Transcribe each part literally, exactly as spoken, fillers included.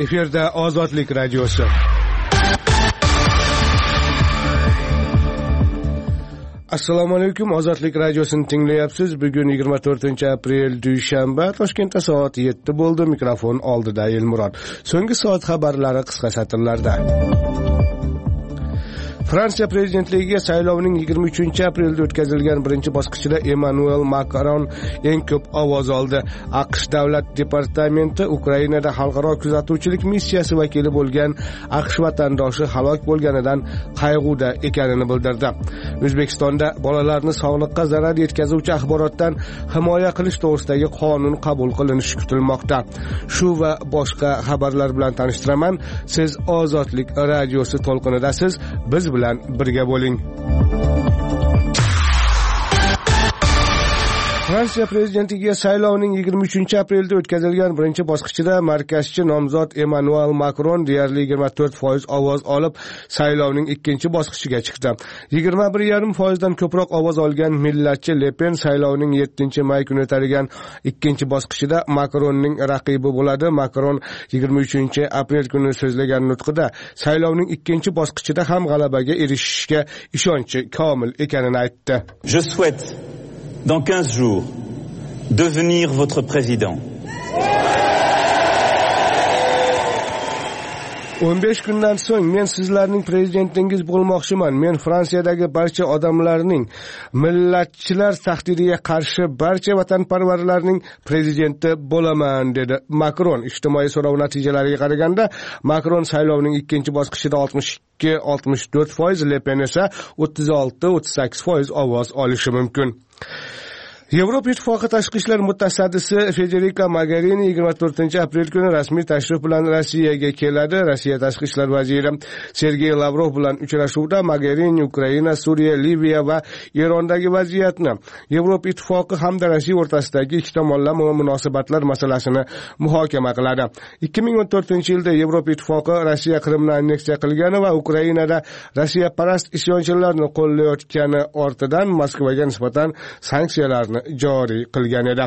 Efirda Ozodlik radiosi. Assalomu alaykum, Ozodlik radiosini tinglayapsiz. Bugun yigirma to'rtinchi aprel dushanba, Toshkentda soat yetti bo'ldi. Mikrofon oldida Elmurod. So'nggi soat xabarlari qisqa satrlarda. Fransiya prezidentligiga saylovning yigirma uchinchi aprelda o'tkazilgan birinchi bosqichida Emmanuel Macron eng ko'p ovoz oldi. AQSh davlat departamenti Ukrainada xalqaro kuzatuvchilik missiyasi vakili bo'lgan AQSh vatandoshi halok bo'lganidan qayg'uda ekanini bildirdi. O'zbekistonda bolalarni sog'liqqa zarar yetkazuvchi axborotdan himoya qilish to'g'risidagi qonun qabul qilinishi kutilmoqda. Shu va boshqa xabarlar bilan tanishtiraman. Siz Ozodlik radiosi to'lqinidasiz. Biz bilan birga bo'ling. Fransiya prezidentligiga saylovning yigirma uchinchi aprelda o'tkazilgan birinchi bosqichida markazchi nomzod Emmanuel Macron deyarli yigirma to'rt foiz ovoz olib, saylovning ikkinchi bosqichiga chiqdi. yigirma bir yarim foizdan ko'proq ovoz olgan millatchi Le Pen saylovning yettinchi may kuni o'tadigan ikkinchi bosqichida Macronning raqibi bo'ladi. Macron yigirma uchinchi aprel kuni so'zlagan nutqida saylovning ikkinchi bosqichida ham g'alabaga erishishga ishonchi komil ekanini aytdi. Je souhaite dans quinze jours devenir votre président. o'n besh kundan so'ng men sizlarning prezidentingiz bo'lmoqchiman. Men Fransiyadagi barcha odamlarning, millatchilar tahdidiga qarshi barcha vatanparvarlarning prezidenti bo'laman, dedi Macron. Ijtimoiy so'rov natijalariga qaraganda Macron saylovning ikkinchi bosqichida oltmish ikki oltmish to'rt foiz, Le Pen esa o'ttiz olti o'ttiz sakkiz foiz ovoz olishi mumkin. Yevropa Ittifoqi tashqi ishlar mutasaddisi Federica Mogherini yigirma to'rtinchi aprel kuni rasmiy tashrif bilan Rossiyaga keladi. Rossiya tashqi ishlar vaziri Sergey Lavrov bilan uchrashuvda Mogherini Ukraina, Suriya, Liviya va Erondagi vaziyatni, Yevropa Ittifoqi hamda Rossiya o'rtasidagi ikki tomonlama munosabatlar masalasini muhokama qiladi. ikki ming o'n to'rtinchi yilda Yevropa Ittifoqi Rossiya Qrimni anneksiya qilgani va Ukrainada Rossiya parast isyonchilarni qo'llayotgani ortidan Moskvaga nisbatan sanksiyalarni joriy qilgan edi.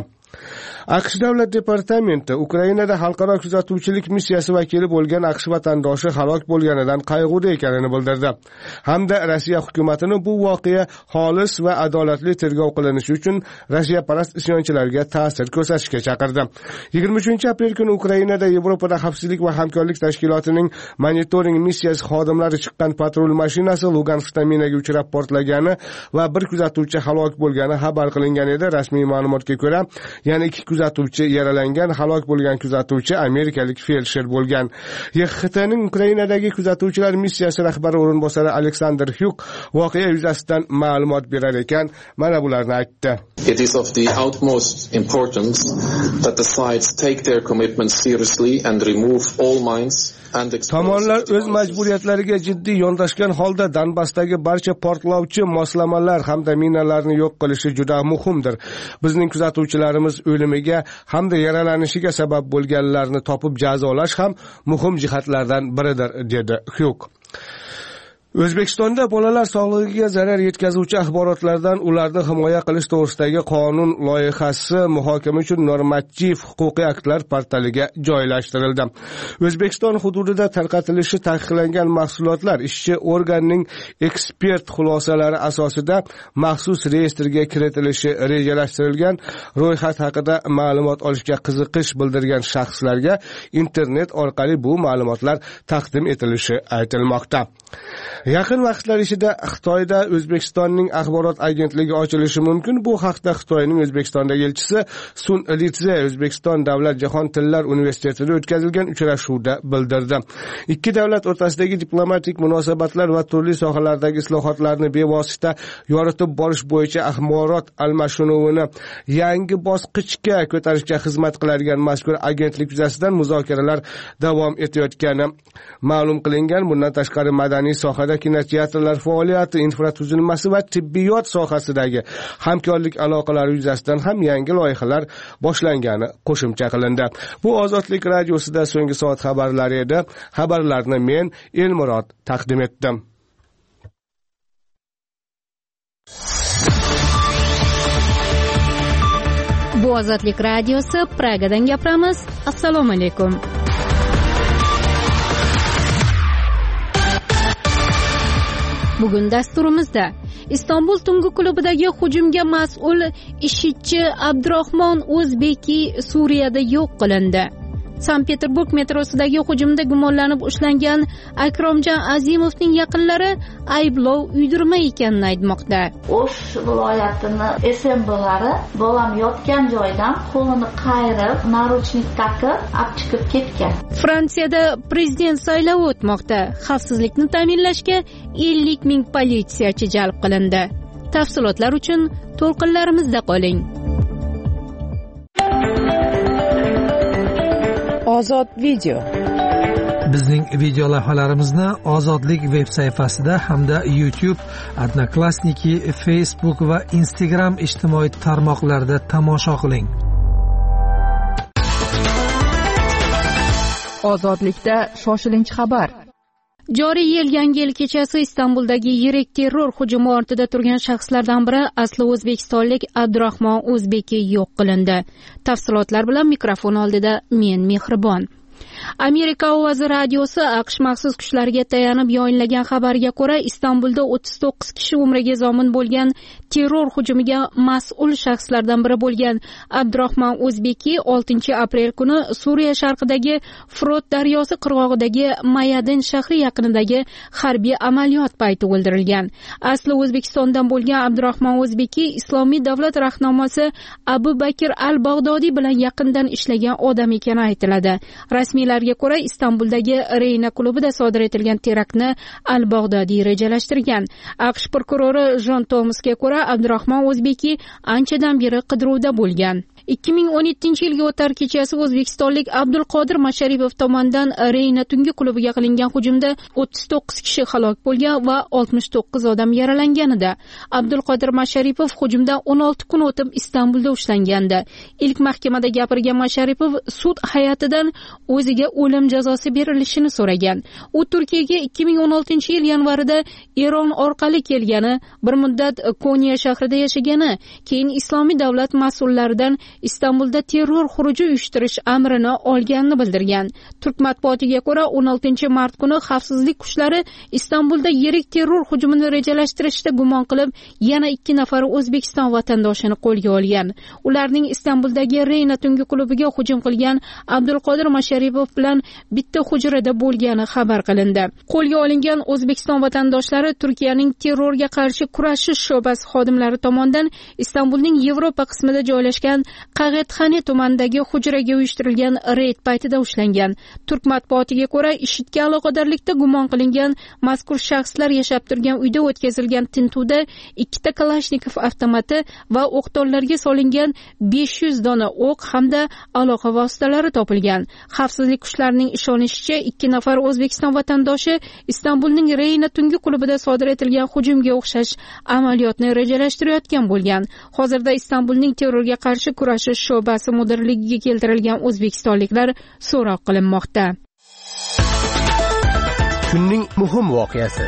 AQSh davlat departamenti Ukrainada xalqaro kuzatuvchilik missiyasi vakili bo'lgan AQSh vatandoshi halok bo'lganidan qayg'uda ekanini bildirdi. Hamda Rossiya hukumatini bu voqea xolis va adolatli tergov qilinishi uchun Rossiya parast isyonchilarga ta'sir ko'rsatishga chaqirdi. yigirma uchinchi aprel kuni Ukrainada Yevropada xavfsizlik va hamkorlik tashkilotining monitoring missiyasi xodimlari chiqqan patrul mashinasi Luganskda minaga uchrab portlagani va bir kuzatuvchi halok bo'lgani xabar qilingan edi. Rasmiy ma'lumotga ko'ra, yana ikki kuzatuvchi yaralangan, halok bo'lgan kuzatuvchi amerikalik feldsher bo'lgan. Y X T'ning Ukrainadagi kuzatuvchilar missiyasi rahbari o'rinbosari Alexander Hyuk voqea yuzasidan ma'lumot berar ekan, mana bularni aytdi. It is of the utmost importance that the sides take their commitments seriously and remove all mines. Tomonlar o'z majburiyatlariga jiddiy yondashgan holda Donbassdagi barcha portlovchi moslamalar hamda minalarni yo'q qilishi juda muhimdir. Bizning kuzatuvchilarimiz o'limiga hamda yaralanishiga sabab bo'lganlarni topib jazolash ham muhim jihatlardan biridir, dedi Hyuk. O'zbekistonda bolalar sog'lig'iga zarar yetkazuvchi axborotlardan ularni himoya qilish to'g'risidagi qonun loyihasi muhokama uchun normativ huquqiy aktlar portaliga joylashtirildi. O'zbekiston hududida tarqatilishi taqiqlangan mahsulotlar ishchi organning ekspert xulosalari asosida maxsus reyestrga kiritilishi rejalashtirilgan. Ro'yxat haqida ma'lumot olishga qiziqish bildirgan shaxslarga internet orqali bu ma'lumotlar taqdim etilishi aytilmoqda. Yaqin vaqtlar ichida Xitoyda O'zbekistonning axborot agentligi ochilishi mumkin. Bu haqda Xitoyning O'zbekistondagi elchisi Sun Litze O'zbekiston Davlat jahon tillar universitetida o'tkazilgan uchrashuvda bildirdi. Ikki davlat o'rtasidagi diplomatik munosabatlar va turli sohalardagi islohotlarni bevosita yoritib borish bo'yicha axborot almashinuvini yangi bosqichga ko'tarishga xizmat qiladigan mazkur agentlik yuzasidan muzokaralar davom etayotgani ma'lum qilingan. Bundan tashqari madaniy sohada kinoteatrlar faoliyati, infratuzilmasi va tibbiyot sohasidagi hamkorlik aloqalari yuzasidan ham yangi loyihalar boshlangani qo'shimcha qilindi. Bu Ozodlik radiosida so'nggi soat xabarlari edi. Xabarlarni men Elmurod taqdim etdim. Bu Ozodlik radiosi, Pragadan gapiramiz. Assalomu alaykum. Bugun dasturimizda Istanbul tungi klubidagi hujumga mas'ul IShIDchi Abdurahmon O'zbekiy Suriyada yo'q qilindi. Sankt-Peterburg metrosidagi hujumda gumonlanib ushlangan Akromjon Azimovning yaqinlari ayblov uydirma ekanini aytmoqda. O'sh viloyatini S M B'lari bolam yotgan joydan qo'lini qayirib, naruchnik taqib, olib chiqib ketgan. Fransiyada prezident saylovi o'tmoqda. Xavfsizlikni ta'minlashga ellik ming politsiyachi jalb qilindi. Tafsilotlar uchun to'lqinlarimizda qoling. Ozod video. Bizning video lavhalarimizni Ozodlik veb sayfasida hamda YouTube, Odnoklassniki, Facebook va Instagram ijtimoiy tarmoqlarida tomosha qiling. Ozodlikda shoshilinch xabar. Joriy yil Yangi yil kechasi Istanbuldagi yirik terror hujumi ortida turgan shaxslardan biri asli o'zbekistonlik Abdurahmon O'zbekiy yo'q qilindi. Tafsilotlar bilan mikrofon oldida men Mehribon. Amerika ovozi radiosi AQSh maxsus kuchlariga tayanib yoyinlagan xabarga ko'ra, Istanbulda o'ttiz to'qqiz kishi umriga zomin bo'lgan terror hujumiga mas'ul shaxslardan biri bo'lgan Abdurahmon O'zbekiy oltinchi aprel kuni Suriya sharqidagi Frot daryosi qirg'og'idagi Mayadin shahri yaqinidagi harbiy amaliyot payti o'ldirilgan. Asli O'zbekistondan bo'lgan Abdurahmon O'zbekiy Islomiy davlat rahnamosi Abu Bakr al-Bag'dodiy bilan yaqindan ishlagan odam ekani aytiladi. Rasmiylarga ko'ra, Istanbuldagi Reyna klubida sodir etilgan teraktni al-Bag'dodiy rejalashtirgan. AQSh prokurori Jon Tomsga ko'ra, Abdurahmon O'zbekiy anchadan beri qidiruvda bo'lgan. ikki ming o'n yettinchi yilga o'tar kechasi o'zbekistonlik Abdulqodir Masharipov tomonidan Reyna tungi klubiga qilingan hujumda o'ttiz to'qqiz kishi halok bo'lgan va oltmish to'qqiz odam yaralanganida. Abdulqodir Masharipov hujumdan o'n olti kun o'tib Istanbulda ushlangandi. Ilk mahkamada gapirgan Masharipov sud hay'atidan o'ziga o'lim jazosi berilishini so'ragan. U Turkiyaga ikki ming o'n oltinchi yil yanvarida Eron orqali kelgani, bir muddat Konya shahrida yashagani, keyin Islomiy davlat mas'ullaridan Istanbulda terror xuruji uyushtirish amrini olganini bildirgan. Turk matbuotiga ko'ra, o'n oltinchi mart kuni xavfsizlik kuchlari Istanbulda yirik terror hujumini rejalashtirishda gumon qilib, yana ikki nafar O'zbekiston vatandoshini qo'lga olgan. Ularning Istanbuldagi Reyna tungi klubiga hujum qilgan Abdulqodir Masharipov bilan bitta hujrada bo'lgani xabar qilindi. Qo'lga olingan O'zbekiston vatandoshlari Turkiyaning terrorga qarshi kurashish sho'basi xodimlari tomonidan Istanbulning Yevropa qismida joylashgan Qag'etxani tumanidagi hujraga uyushtirilgan reyd paytida ushlangan. Turk matbuotiga ko'ra, IShIDga aloqadorlikda gumon qilingan mazkur shaxslar yashab turgan uyda o'tkazilgan tintuvda ikkita Kalashnikov avtomati va o'qdonlarga solingan besh yuz dona o'q hamda aloqa vositalari topilgan. Xavfsizlik kuchlarining ishonishicha, ikki nafar O'zbekiston vatandoshi Istanbulning Reyna tungi klubida sodir etilgan hujumga o'xshash amaliyotni rejalashtirayotgan bo'lgan. Hozirda Istanbulning terrorga qarshi kurashish sho'basi mudirligiga keltirilgan o'zbekistonliklar so'roq qilinmoqda. Kunning muhim voqeasi.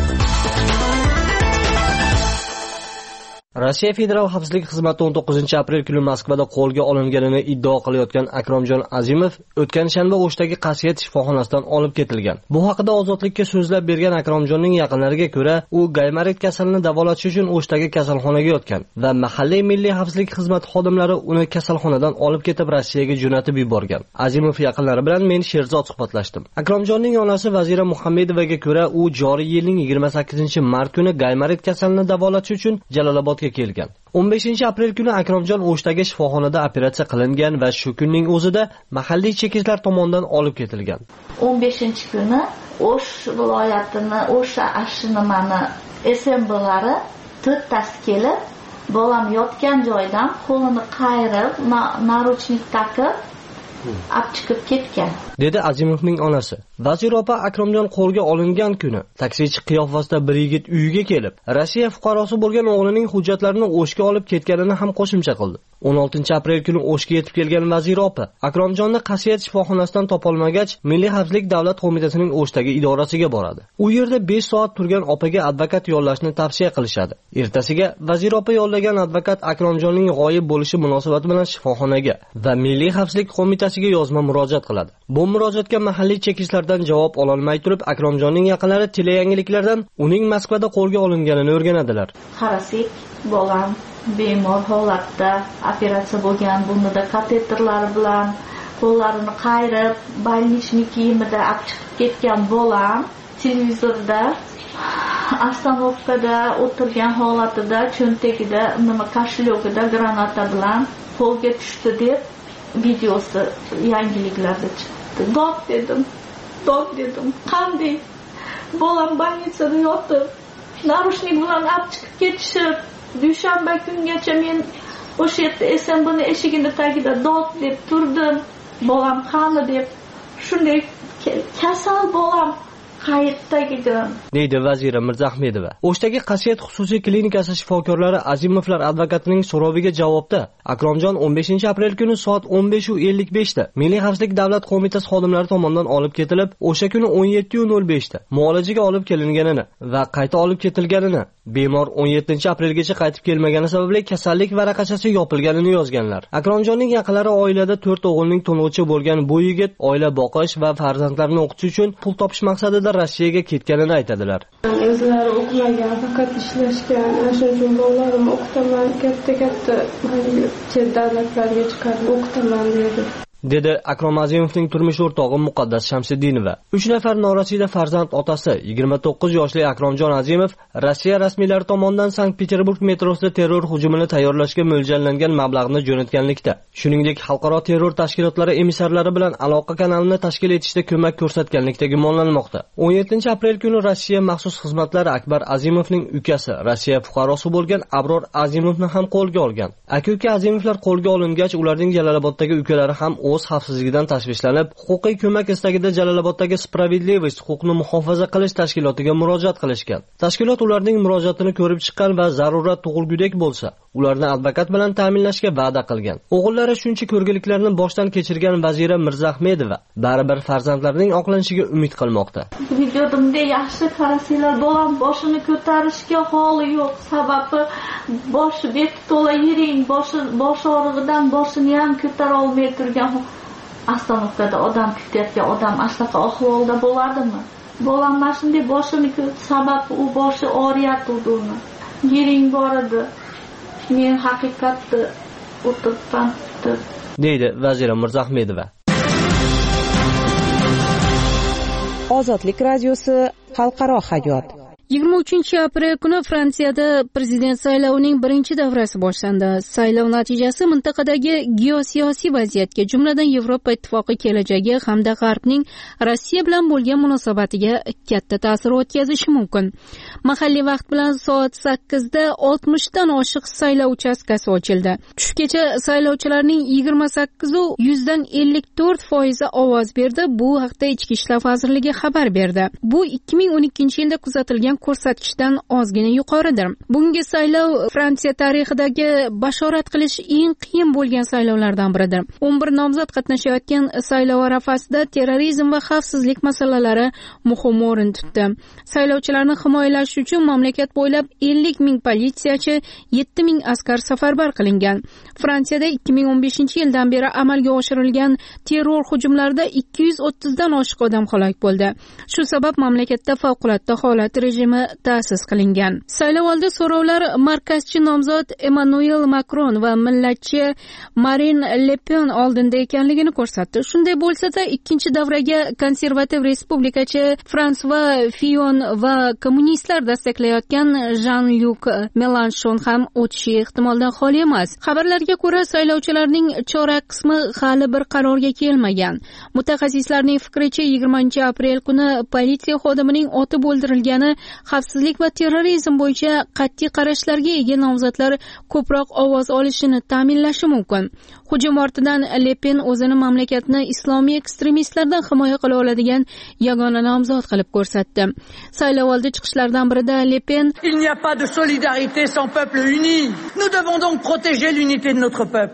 Rossiya Federal xavfsizlik xizmati o'n to'qqizinchi aprel kuni Moskvada qo'lga olinganini iddao qilayotgan Akromjon Azimov o'tgan shanba O'shdagi qasriyat shifoxonasidan olib ketilgan. Bu haqida Ozodlikka so'zlab bergan Akromjonning yaqinlariga ko'ra, u gaymarit kasalini davolash uchun O'shdagi kasalxonaga yotgan va mahalliy milliy xavfsizlik xizmati xodimlari uni kasalxonadan olib ketib Rossiyaga jo'natib yuborgan. Azimov yaqinlari bilan men Sherzod suhbatlashdim. Akromjonning onasi Vazira Muhammedovaga ko'ra, u joriy yilning yigirma sakkizinchi mart kuni gaymarit kasalini davolash uchun Jalolobodga kelgan. o'n beshinchi aprel kuni Akromjon O'shdagi shifoxonada operatsiya qilingan va shu kunning o'zida mahalliy chekistlar tomonidan olib ketilgan. o'n beshinchi kuni O'sh viloyatini, O'sha ashrimani S M B'lari to'rttasi kelib, bolam yotgan joydan qo'lini qayirib, naruchnik taqib, olib chiqib ketgan, dedi Azimovning onasi. Vazir opa Akromjon qo'lga olingan kuni taksichi qiyofasida bir yigit uyiga kelib, Rossiya fuqarosi bo'lgan o'g'lining hujjatlarini O'shga olib ketganini ham qo'shimcha qildi. o'n oltinchi aprel kuni O'shga yetib kelgan Vazir opa Akromjonni qasriyat shifoxonasidan topolmagach, Milliy xavfsizlik davlat qo'mitasining O'shdagi idorasiga boradi. U yerda besh soat turgan opaga advokat yollashni tavsiya qilishadi. Ertasiga Vazir opa yollagan advokat Akromjonning g'oyib bo'lishi munosabati bilan shifoxonaga va Milliy xavfsizlik qo'mitasi klinikasiga yozma murojaat qiladi. Bu murojaatga mahalliy chekishlardan javob ololmay turib, Akromjonning yaqinlari teleyangiliklardan uning Moskvada qo'lga olinganini o'rganadilar. Qarasak, bolam bemor holatda operatsiya bo'lgan, bunda kateterlar bilan qo'llarini qayrib, больничный kiyimida olib chiqib ketgan bolam televizorda ostanovkada o'tirgan holatida cho'ntagida nima kashlyogida granata bilan qo'lga tushdi deb videosi yangiliklarda chiqdi. Dod dedim, dod dedim. Qanday bolam больницada yotib, narushnik bilan olib chiqib ketishib, dushanba kungacha men o'sha yerda S M B'ning eshigini tagida dod deb turdim. Bolam qani deb, shunday kasal bolam qayerdagidan, deydi vazira Mirzahmedova. O'shdagi Qasiyat xususiy klinikasi shifokorlari Azimovlar advokatining so'roviga javobda Akromjon o'n beshinchi aprel kuni soat o'n besh ellik besh da Milliy xavfsizlik davlat qo'mitasi xodimlari tomonidan olib ketilib, o'sha kuni o'n yetti nol besh da muolajaga olib kelinganini va qayta olib ketilganini, bemor o'n yettinchi aprelgacha qaytib kelmagani sababli kasallik varaqachasi yopilganini yozganlar. Akromjonning yaqinlari oilada to'rt o'g'ilning to'ng'ichi bo'lgan bu yigit oila boqish va farzandlarini o'qitish uchun pul topish maqsadida Rossiyaga ketganini aytadilar. O'zlari o'qimagan, faqat ishlashgan. Shuning uchun bolalarimni o'qitaman, katta-katta chet davlatlarga chiqarib o'qitaman dedi. dedi Akrom Azimovning turmush o'rtog'i Muqaddas Shamsiddinova. uch nafar norasida farzand otasi yigirma to'qqiz yoshli Akromjon Azimov Rossiya rasmiylari tomonidan Sankt-Peterburg metrosida terror hujumini tayyorlashga mo'ljallangan mablag'ni jo'natganlikda, shuningdek xalqaro terror tashkilotlari emissarlari bilan aloqa kanalini tashkil etishda ko'mak ko'rsatganlikda gumonlanmoqda. o'n yettinchi aprel kuni Rossiya maxsus xizmatlari Akbar Azimovning ukasi, Rossiya fuqarosi bo'lgan Abror Azimovni ham qo'lga olgan. Aka-uka Azimovlar qo'lga olingach, ularning Jaloloboddagi ukalari ham o'z xavfsizligidan tashvishlanib, huquqiy ko'mak istagida Jaloloboddagi Spravедливость huquqni muhofaza qilish tashkilotiga murojaat qilishgan. Tashkilot ularning murojaatini ko'rib chiqqan va zarurat tug'ilgudek bo'lsa, ularni advokat bilan ta'minlashga va'da qilgan. O'g'illari shuncha ko'rgiliklarni boshdan kechirgan vazira Mirzahmedova baribir farzandlarining oqlanishiga umid qilmoqda. Videomda yaxshi qarasanglar, bolam boshini ko'tarishga holi yo'q. Sababi boshi beti to'la yiring, boshi bosh og'rig'idan boshini ham ko'tara olmay turgan. Ostanovkada odam kutayotgan odam ashaqa ahvolda bo'ladimi? Bolam mana shunday boshini sababi u boshi og'riyotdi uni. Yiring bor edi. Men haqiqatni o'tiribman, deydi vazira Mirzahmedova. Ozodlik radiosi xalqaro hayot. yigirma uchinchi aprel kuni Fransiyada prezident saylovining birinchi davrasi boshlandi. Saylov natijasi mintaqadagi geosiyosiy vaziyatga, jumladan Yevropa ittifoqi kelajagi hamda G'arbning Rossiya bilan bo'lgan munosabatiga katta ta'sir o'tkazishi mumkin. Mahalliy vaqt bilan soat sakkizda oltmishdan oshiq saylov uchastkasi ochildi. Tushgacha saylovchilarning yigirma sakkiz yuzdan ellik to'rt foizi ovoz berdi. Bu haqda Ichki ishlar vazirligi xabar berdi. Bu ikki ming o'n ikkinchi yilda kuzatilgan ko'rsatkichdan ozgina yuqoridir. Bungi saylov Fransiya tarixidagi bashorat qilish eng qiyin bo'lgan saylovlardan biridir. o'n bir nomzod qatnashayotgan saylov arafasida terrorizm va xavfsizlik masalalari muhim o'rin tutdi. Saylovchilarni himoyalash uchun mamlakat bo'ylab ellik ming politsiyachi, yetti ming askar safarbar qilingan. Fransiyada ikki ming o'n beshinchi yildan beri amalga oshirilgan terror hujumlarida ikki yuz o'ttizdan oshiq odam halok bo'ldi. Shu sabab mamlakatda favqulodda holat rejimi ta'sis qilingan. Saylovoldi so'rovlar markazchi nomzod Emmanuel Macron va millatchi Marine Le Pen oldinda ekanligini ko'rsatdi. Shunday bo'lsa-da, ikkinchi davraga konservativ respublikachi François Fillon va kommunistlar desteklayotgan Jean-Luc Mélenchon ham o'tishi ehtimoldan xoli emas. Xabarlarga ko'ra, saylovchilarning chorak qismi hali bir qarorga kelmagan. Mutaxassislarning fikricha, yigirmanchi aprel kuni politsiya xodimining otib o'ldirilgani xavfsizlik va terrorizm bo'yicha qat'iy qarashlarga ega nomzodlar ko'proq ovoz olishini ta'minlashi mumkin. Hujum ortidan Le Pen o'zini mamlakatni islomiy ekstremistlardan himoya qila oladigan yagona nomzod qilib ko'rsatdi. Saylovoldi chiqishlardan birida Le Pen Il n'y a pas de solidarité sans peuple uni. Nous devons donc protéger l'unité de notre peuple.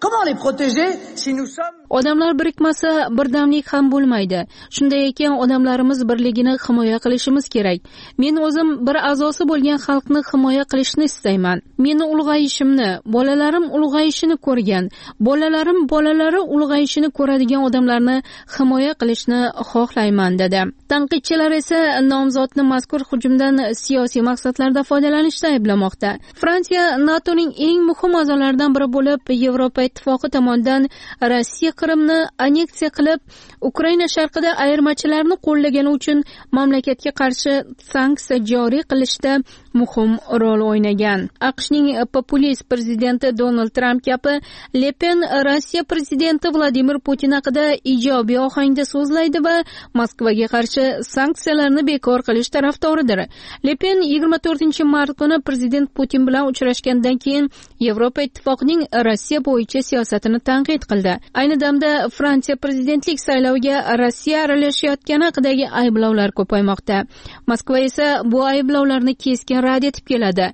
Comment les protéger si nous sommes Odamlar birikmasa birdamlik ham bo'lmaydi. Shunday ekan odamlarimiz birligini himoya qilishimiz kerak. Men o'zim bir a'zosi bo'lgan xalqni himoya qilishni istayman. Meni ulg'ayishimni, bolalarim ulg'ayishini ko'rgan, bolalarim bolalari ulg'ayishini ko'radigan odamlarni himoya qilishni xohlayman dedi. Tanqidchilar esa nomzodni mazkur hujumdan siyosiy maqsadlarda foydalanishda ayblamoqda. Fransiya NATOning eng muhim a'zolaridan biri bo'lib, Yevropa ittifoqi tomonidan Rossiya Qrimni anneksiya qilib, Ukraina sharqida ayirmachilarni qo'llagani uchun mamlakatga qarshi sanksiya joriy qilishda muhim rol o'ynagan. AQShning populist prezidenti Donald Tramp kabi Le Pen Rossiya prezidenti Vladimir Putin haqida ijobiy ohangda so'zlaydi va Moskvaga qarshi sanksiyalarni bekor qilish tarafdoridir. Le Pen yigirma to'rtinchi mart kuni prezident Putin bilan uchrashgandan keyin Yevropa ittifoqining Rossiya bo'yicha siyosatini tanqid qildi. Ayni damda Fransiya prezidentlik sayloviga Rossiya aralashayotgani haqidagi ayblovlar ko'paymoqda. Moskva esa bu ayblovlarni keskin rad etib keladi.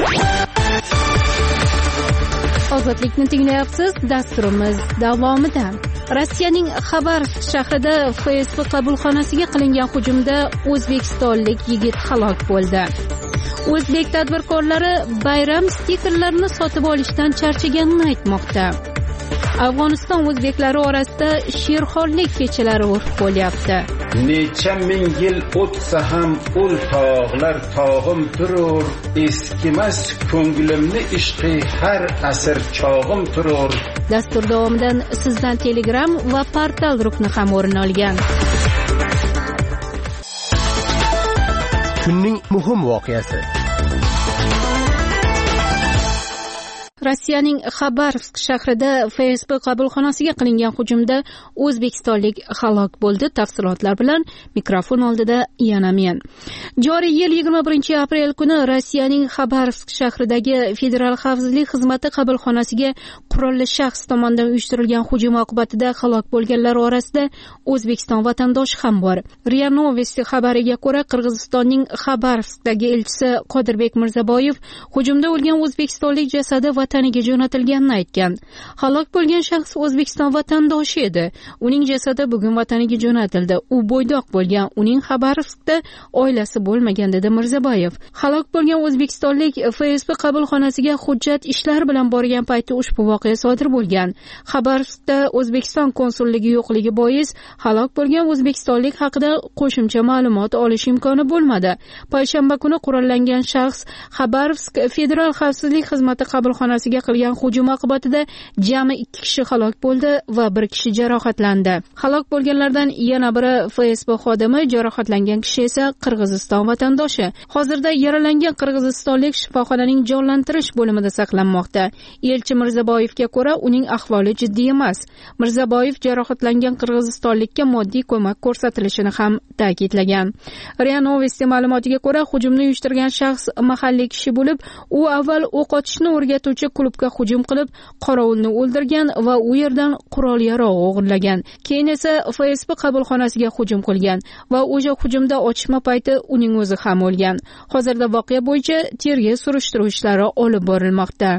Ozodlikni tinglayapsiz, dasturimiz davomida. Rossiyaning Xabarovsk shahrida Facebook qabulxonasiga qilingan hujumda o'zbekistonlik yigit halok bo'ldi. O'zbek tadbirkorlari bayram stikerlarini sotib olishdan charchaganini aytmoqda. Afg'oniston o'zbeklari orasida sherxonlik kechalari urf bo'lyapti. Necha ming yil o'tsa ham ul tog'lar tog'im turur, eskimas ko'nglimni ishqi har asr chog'im turur. Dastur davomidan sizdan Telegram va portal rukni ham o'rin olgan. Kunning muhim voqeasi. Rossiyaning Xabarovsk shahrida Facebook qabulxonasiga qilingan hujumda o'zbekistonlik halok bo'ldi. Tafsilotlar bilan mikrofon oldida yana men. Joriy yil yigirma birinchi aprel kuni Rossiyaning Xabarovsk shahridagi Federal xavfsizlik xizmati qabulxonasiga qurolli shaxs tomonidan uyushtirilgan hujum oqibatida halok bo'lganlar orasida O'zbekiston vatandoshi ham bor. RIA Novosti xabariga ko'ra, Qirg'izistonning Xabarovskdagi elchisi Qodirbek Mirzaboyev hujumda o'lgan o'zbekistonlik jasadi vataniga jo'natilganini aytgan. Halok bo'lgan shaxs O'zbekiston vatandoshi edi. Uning jasadi bugun vataniga jo'natildi. U bo'ydoq bo'lgan, uning Xabarovskda oilasi bo'lmagan dedi Mirzaboyev. Halok bo'lgan o'zbekistonlik Facebook qabulxonasiga hujjat ishlar bilan borgan payti ushbu voqea sodir bo'lgan. Xabarovskda O'zbekiston konsulligi yo'qligi bois halok bo'lgan o'zbekistonlik haqida qo'shimcha ma'lumot olish imkoni bo'lmadi. Payshanba kuni qurollangan shaxs Xabarovsk Federal xavfsizlik xizmati qabulxonasiga qilgan hujum oqibatida jami ikki kishi halok bo'ldi va bir kishi jarohatlandi. Halok bo'lganlardan yana biri Facebook xodimi, jarohatlangan kishi esa Qirg'iziston vatandoshi. Hozirda yaralangan qirg'izistonlik shifoxonaning jonlantirish bo'limida saqlanmoqda. Elchi Mirzaboyevga ko'ra, uning ahvoli jiddiy emas. Mirzaboyev jarohatlangan qirg'izistonlikka moddiy ko'mak ko'rsatilishini ham ta'kidlagan. RIA Novosti ma'lumotiga ko'ra, hujumni uyushtirgan shaxs mahalliy kishi bo'lib, u avval o'q otishni o'rgatuvchi klubga hujum qilib, qorovulni o'ldirgan va u yerdan qurol yarog' o'g'irlagan. Keyin esa Facebook qabulxonasiga hujum qilgan va o'sha hujumda otishma payti uning o'zi ham o'lgan. Hozirda voqea bo'yicha tergov surishtiruv ishlari olib borilmoqda.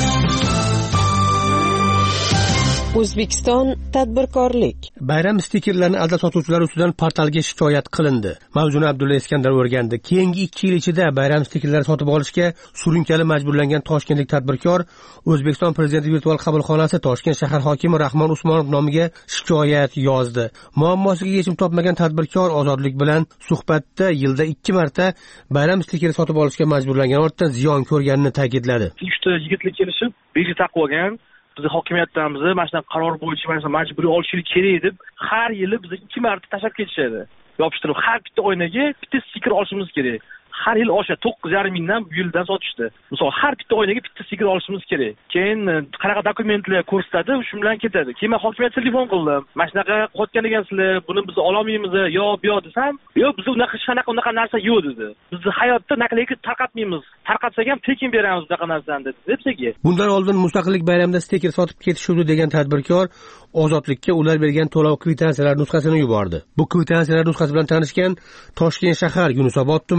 O'zbekiston tadbirkorlik. Bayram stikerlarini aldab sotuvchilar ustidan portalga shikoyat qilindi. Mavzuni Abdulla Iskandar o'rgandi. Keyingi ikki yil ichida bayram stikerlari sotib olishga surunkali majburlangan toshkentlik tadbirkor O'zbekiston Prezidenti virtual qabulxonasi Toshkent shahar hokimi Rahmon Usmonov nomiga shikoyat yozdi. Muammosiga yechim topmagan tadbirkor Ozodlik bilan suhbatda yilda ikki marta bayram stikeri sotib olishga majburlangan ortidan ziyon ko'rganini ta'kidladi. uchta yigitlar kelishib, belgi taqib olgan. Biz hokimiyatdan biz mana shu qaror bo'yicha mana majburiy olishlik kerak deb har yili biz ikki marta tashab ketishadi. Yopishtirib har bitta oynaga bitta stiker olishimiz kerak. Har yil o'sha to'qqiz yarim mingdan bu yildan sotishdi. Misol har bitta oynaga bitta stiker olishimiz kerak. Keyin qanaqa dokumentlar ko'rsatadi, shu bilan ketadi. Keyin men hokimiyatga telefon qildim. Mana shunaqa qotgan ekansizlar, buni biz ola olmaymiz, yo bu yo desam, "Yo'q, biz unaqa hech qanaqa unaqa narsa yo'q" dedi. Biz hayotda nakleyka tarqatmaymiz. Tarqatsak ham tekin beramiz bunaqa narsani dedi. Debsaki. Bundan oldin Mustaqillik bayramida stiker sotib ketishuvdi degan tadbirkor Ozodlikka ular bergan to'lov kvitansiyalar nusxasini yubordi. Bu kvitansiyalar nusxasi bilan tanishgan Toshkent shahar Yunusobod tumani soliq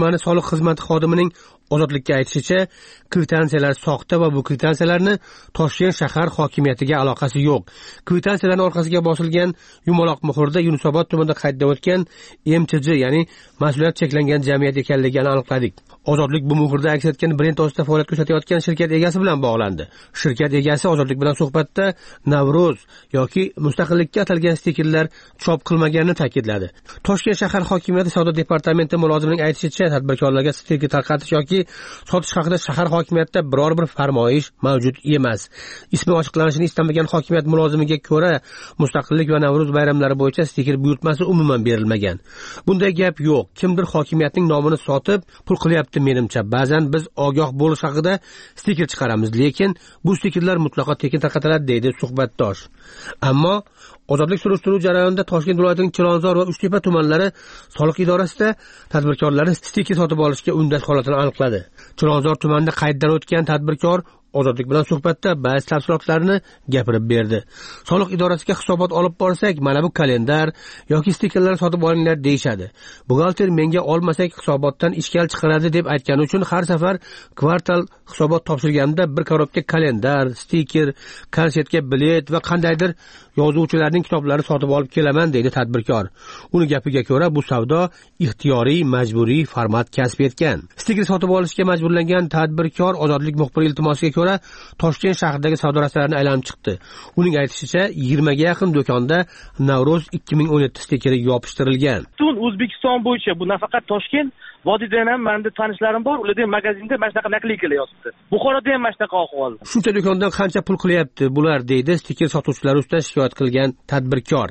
xizmati xodimining Ozodlikka aytishicha, kvitansiyalar soxta va bu kvitansiyalarni Toshkent shahar hokimiyatiga aloqasi yo'q. Kvitansiyalarning orqasiga bosilgan yumaloq muhrda Yunusobod tumanida qayd o'tgan M T J, ya'ni mas'uliyat cheklangan jamiyat ekanligini aniqladik. Ozodlik bu muhrda aks etgan brend ostida faoliyat ko'rsatayotgan shirkat egasi bilan bog'landi. Shirkat egasi Ozodlik bilan suhbatda Navro'z yoki mustaqillikka atalgan stikerlar chop qilmaganini ta'kidladi. Toshkent shahar hokimiyati savdo departamenti mulozimining aytishicha, tadbirkorlarga stiker tarqatish yoki sotish haqida shahar hokimiyatida biror bir farmoyish mavjud emas. Ismi ochiqlanishini istamagan hokimiyat mulozimiga ko'ra, mustaqillik va Navro'z bayramlari bo'yicha stiker buyurtmasi umuman berilmagan. Bunday gap yo'q. Kimdir hokimiyatning nomini sotib pul qilyapti menimcha. Ba'zan biz ogoh bo'lish haqida stiker chiqaramiz, lekin bu stikerlar mutlaqo tekin tarqatiladi, deydi suhbatdosh. Ammo Ozodlik surishtiruv jarayonida Toshkent viloyatining Chilonzor va Uchtepa tumanlari soliq idorasida tadbirkorlarni stiker sotib olishga undash holatini aniqladi. Chilonzor tumanida qayddan o'tgan tadbirkor Ozodlik bilan suhbatda ba'zi tafsilotlarni gapirib berdi. Soliq idorasiga hisobot olib borsak, mana bu kalendar yoki stikerlar sotib olinglar deyshadi. Buxgalter menga olmasak hisobotdan ishkal chiqaradi deb aytgani uchun har safar kvartal hisobot topshirganimda bir korobka kalendar, stiker, konsertga bilet va qandaydir yozuvchilarning kitoblarini sotib olib kelaman, deydi tadbirkor. Uni gapiga ko'ra, bu savdo ixtiyoriy, majburiy format kasb etgan. Stiker sotib olishga majburlangan tadbirkor Ozodlik muxbiri iltimosiga ko'ra Toshkent shahridagi savdo rastalarini aylanib chiqdi. Uning aytishicha, yigirma ga yaqin do'konda Navro'z ikki ming o'n yetti stikeri yopishtirilgan. Butun O'zbekiston bo'yicha, bu nafaqat Toshkent, Vodiyda ham menda tanishlarim bor, ularda ham magazinda mana shunaqa nakleykalar yozibdi. Buxoroda ham mana shunaqa ahvol. Shuncha do'kondan qancha pul qilyapti bular, deydi stiker sotuvchilari ustidan shikoyat qilgan tadbirkor.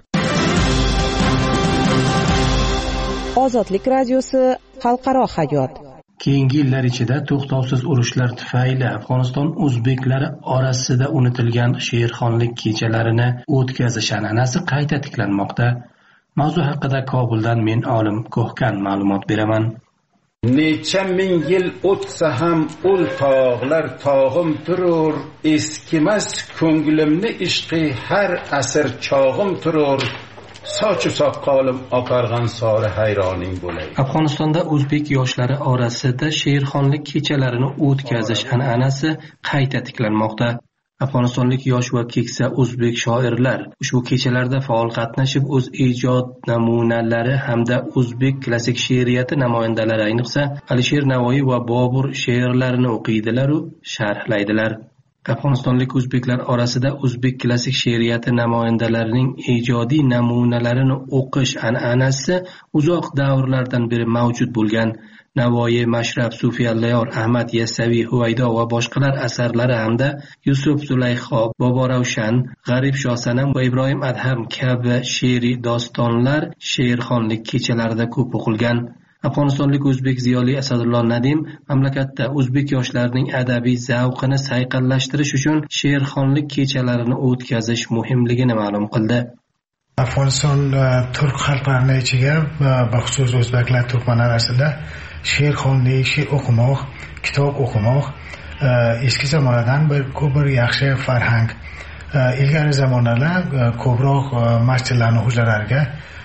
Ozodlik radiosi xalqaro hayot. Keyingi yillar ichida to'xtovsiz urushlar tufayli Afg'oniston o'zbeklari orasida unutilgan sherxonlik kechalarini o'tkazish an'anasi qayta tiklanmoqda. Mavzu haqida Kobuldan men Olim Ko'hkan ma'lumot beraman. Necha ming yil o'tsa ham ul tog'lar tog'im turur, eskimas ko'nglimni ishqi har asr chog'im turur. Sochu soqolim oqargan sori hayroning bo'lay. Afg'onistonda o'zbek yoshlari orasida sherxonlik kechalarini o'tkazish an'anasi qayta tiklanmoqda. Afg'onistonlik yosh va keksa o'zbek shoirlar ushbu kechalarda faol qatnashib, o'z ijod namunalari hamda o'zbek klassik she'riyati namoyandalari, ayniqsa Alisher Navoiy va Bobur she'rlarini o'qiydilar va sharhlaydilar. Afg'onistonlik o'zbeklar orasida o'zbek klassik she'riyati namoyandalarining ijodiy namunalarini o'qish an'anasi uzoq davrlardan beri mavjud bo'lgan. Navoiy, Mashrab, Sufiyalloyor, Ahmad Yassaviy, Huvaydo va boshqalar asarlari hamda Yusuf Zulayxo, Boboravshan, G'arib Shosanam va Ibrohim Adham kabi she'riy dostonlar she'rxonlik kechalarida ko'p o'qilgan. Afg'onistonlik o'zbek ziyoli Asadullo Nadim mamlakatda o'zbek yoshlarining adabiy zavqini sayqallashtirish uchun she'rxonlik kechalarini o'tkazish muhimligini ma'lum qildi. Afg'oniston turk xalqlarining ichiga, baxsus o'zbeklar turkmanlar orasida she'rxonlik, she'r o'qimoq, kitob o'qimoq eski zamonadan bir ko'p bir yaxshi farhang. Ilgari zamonlar ko'proq masjidlarning hujralariga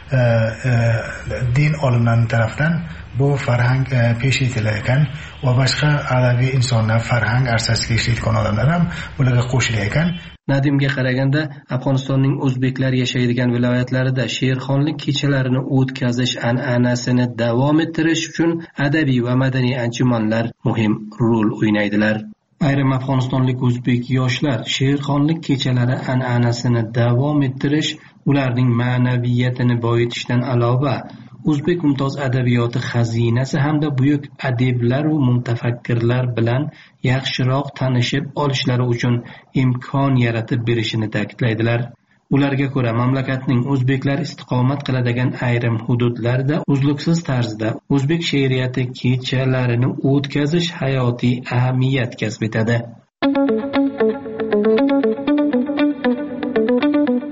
din olimlari tomonidan bu farhang pesh etilar ekan va boshqa adabiy insonlar, farhang arsasiga ishlaydigan odamlar ham bularga qo'shilar ekan. Nadimga qaraganda Afg'onistonning o'zbeklar yashaydigan viloyatlarida she'rxonlik kechalarini o'tkazish an'anasini davom ettirish uchun adabiy va madaniy anjumanlar muhim rol o'ynaydilar. Ayrim afg'onistonlik o'zbek yoshlar she'rxonlik kechalari an'anasini davom ettirish, ularning ma'naviyatini boyitishdan alova o'zbek mumtoz adabiyoti xazinasi hamda buyuk adiblar va mutafakkirlar bilan yaxshiroq tanishib olishlari uchun imkon yaratib berishini ta'kidlaydilar. Ularga ko'ra, mamlakatning o'zbeklar istiqomat qiladigan ayrim hududlarda uzluksiz tarzda o'zbek she'riyati kechalarini o'tkazish hayotiy ahamiyat kasb etadi.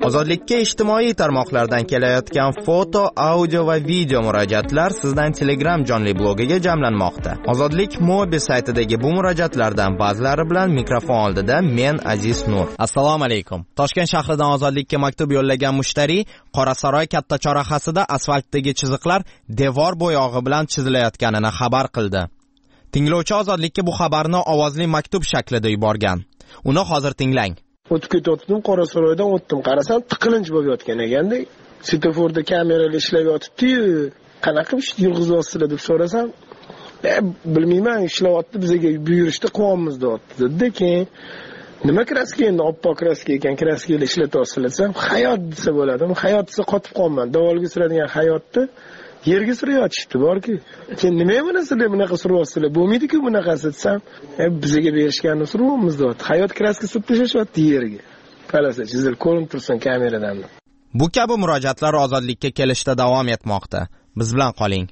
Ozodlikka ijtimoiy tarmoqlardan kelayotgan foto, audio va video murojaatlar sizdan Telegram jonli blogiga jamlanmoqda. Ozodlik Mobi saytidagi bu murojaatlardan ba'zilari bilan mikrofon oldida men Aziz Nur. Assalomu alaykum. Toshkent shahridan Ozodlikka maktub yo'llagan mushtari Qorasaroy katta chorrahasida asfaltdagi chiziqlar devor bo'yog'i bilan chizilayotganini xabar qildi. Tinglovchi Ozodlikka bu xabarni ovozli maktub shaklida yuborgan. Uni hozir tinglang. O'tib ketdim, Qorasaroydan o'tdim. Qarasam, tiqilinch bo'lib yotgan ekanda. Svetoforda kameralar ishlab yotibdi-yu, qanaqa ish yurg'izyapsizlar deb so'rasam, "E, bilmayman, ishlayapti, bizga buyurishdi, quvonmiz" deyapti. Dedi, keyin nima kraska endi, oppoq kraska ekan, kraskalar ishlatyapsizlar desam, hayot desa bo'ladi. Hayot desa qotib qolman. Davolga suradigan hayotni yerga surayotishdi borki. Keyin nima mana sizlar bunaqa suryapsizlar? Bo'lmaydi-ku bunaqasi desam, "E, bizga berishganini suryapmiz" deyapti. Hayot kraska surib tashlashyapti yerga. Qarasa, chizilib ko'rinib tursin kameradan. Bu kabi murojaatlar Ozodlikka kelishda davom etmoqda. Biz bilan qoling.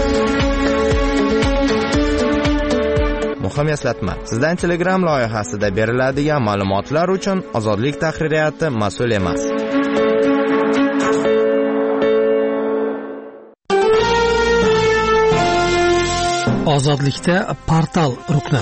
Muhim eslatma. Sizdan Telegram loyihasida beriladigan ma'lumotlar uchun Ozodlik tahririyati mas'ul emas. Ozodlikda portal rukni.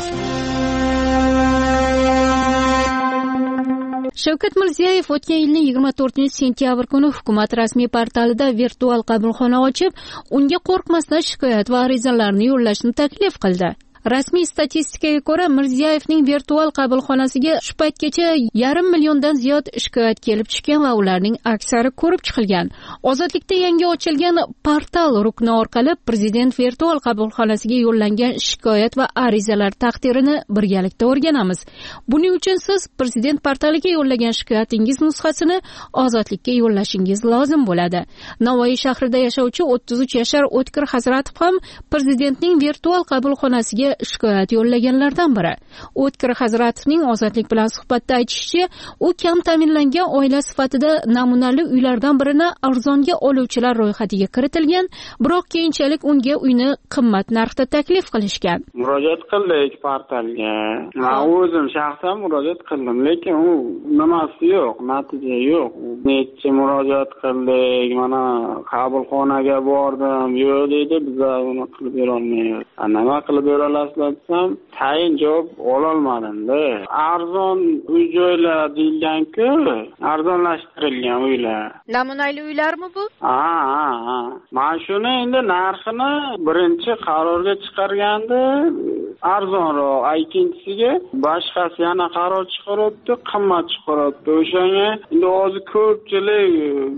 Shavkat Mirziyoyev o'tgan yilning yigirma to'rtinchi sentyabr kuni hukumat rasmiy portalida virtual qabulxona ochib, unga qo'rqmasdan shikoyat va arizalarni yo'llashni taklif qildi. Rasmiy statistikaga ko'ra, Mirziyoyevning virtual qabulxonasiga shu paytgacha yarim milliondan ziyod shikoyat kelib chiqqan va ularning aksari ko'rib chiqilgan. Ozodlikda yangi ochilgan portal rukni orqali prezident virtual qabulxonasiga yo'llangan shikoyat va arizalar taqdirini birgalikda o'rganamiz. Buning uchun siz prezident portaliga yo'llagan shikoyatingiz nusxasini Ozodlikka yo'llashingiz lozim bo'ladi. Navoiy shahrida yashovchi o'ttiz uch yashar O'tkir Hazratov ham prezidentning virtual qabulxonasiga shikoyat yo'llaganlardan biri. O'tkir Hazratovning Ozodlik bilan suhbatda aytishicha, u kam ta'minlangan oila sifatida namunali uylardan birini arzonga oluvchilar ro'yxatiga kiritilgan, biroq keyinchalik unga uyni qimmat narxda taklif qilishgan. Murojaat qildik portalga. Men o'zim shaxsan murojaat qildim, lekin u nimasi yo'q, natija yo'q. Necha murojaat qildik, mana qabulxonaga bordim, yo'q deydi, biz uni qilib bera olmaymiz. Nima qilib bera desam, tayin javob ololmadim-da. Arzon uy joylar deyilgan-ku, arzonlashtirilgan uylar. Namunali uylarmi bu? Ha, ha, ha. Men shuni endi narxini birinchi qarorga chiqarganda arzonroq, ikkinchisiga boshqasi yana qaror chiqaribdi, qimmat chiqaribdi. O'shanga endi hozir ko'pchilik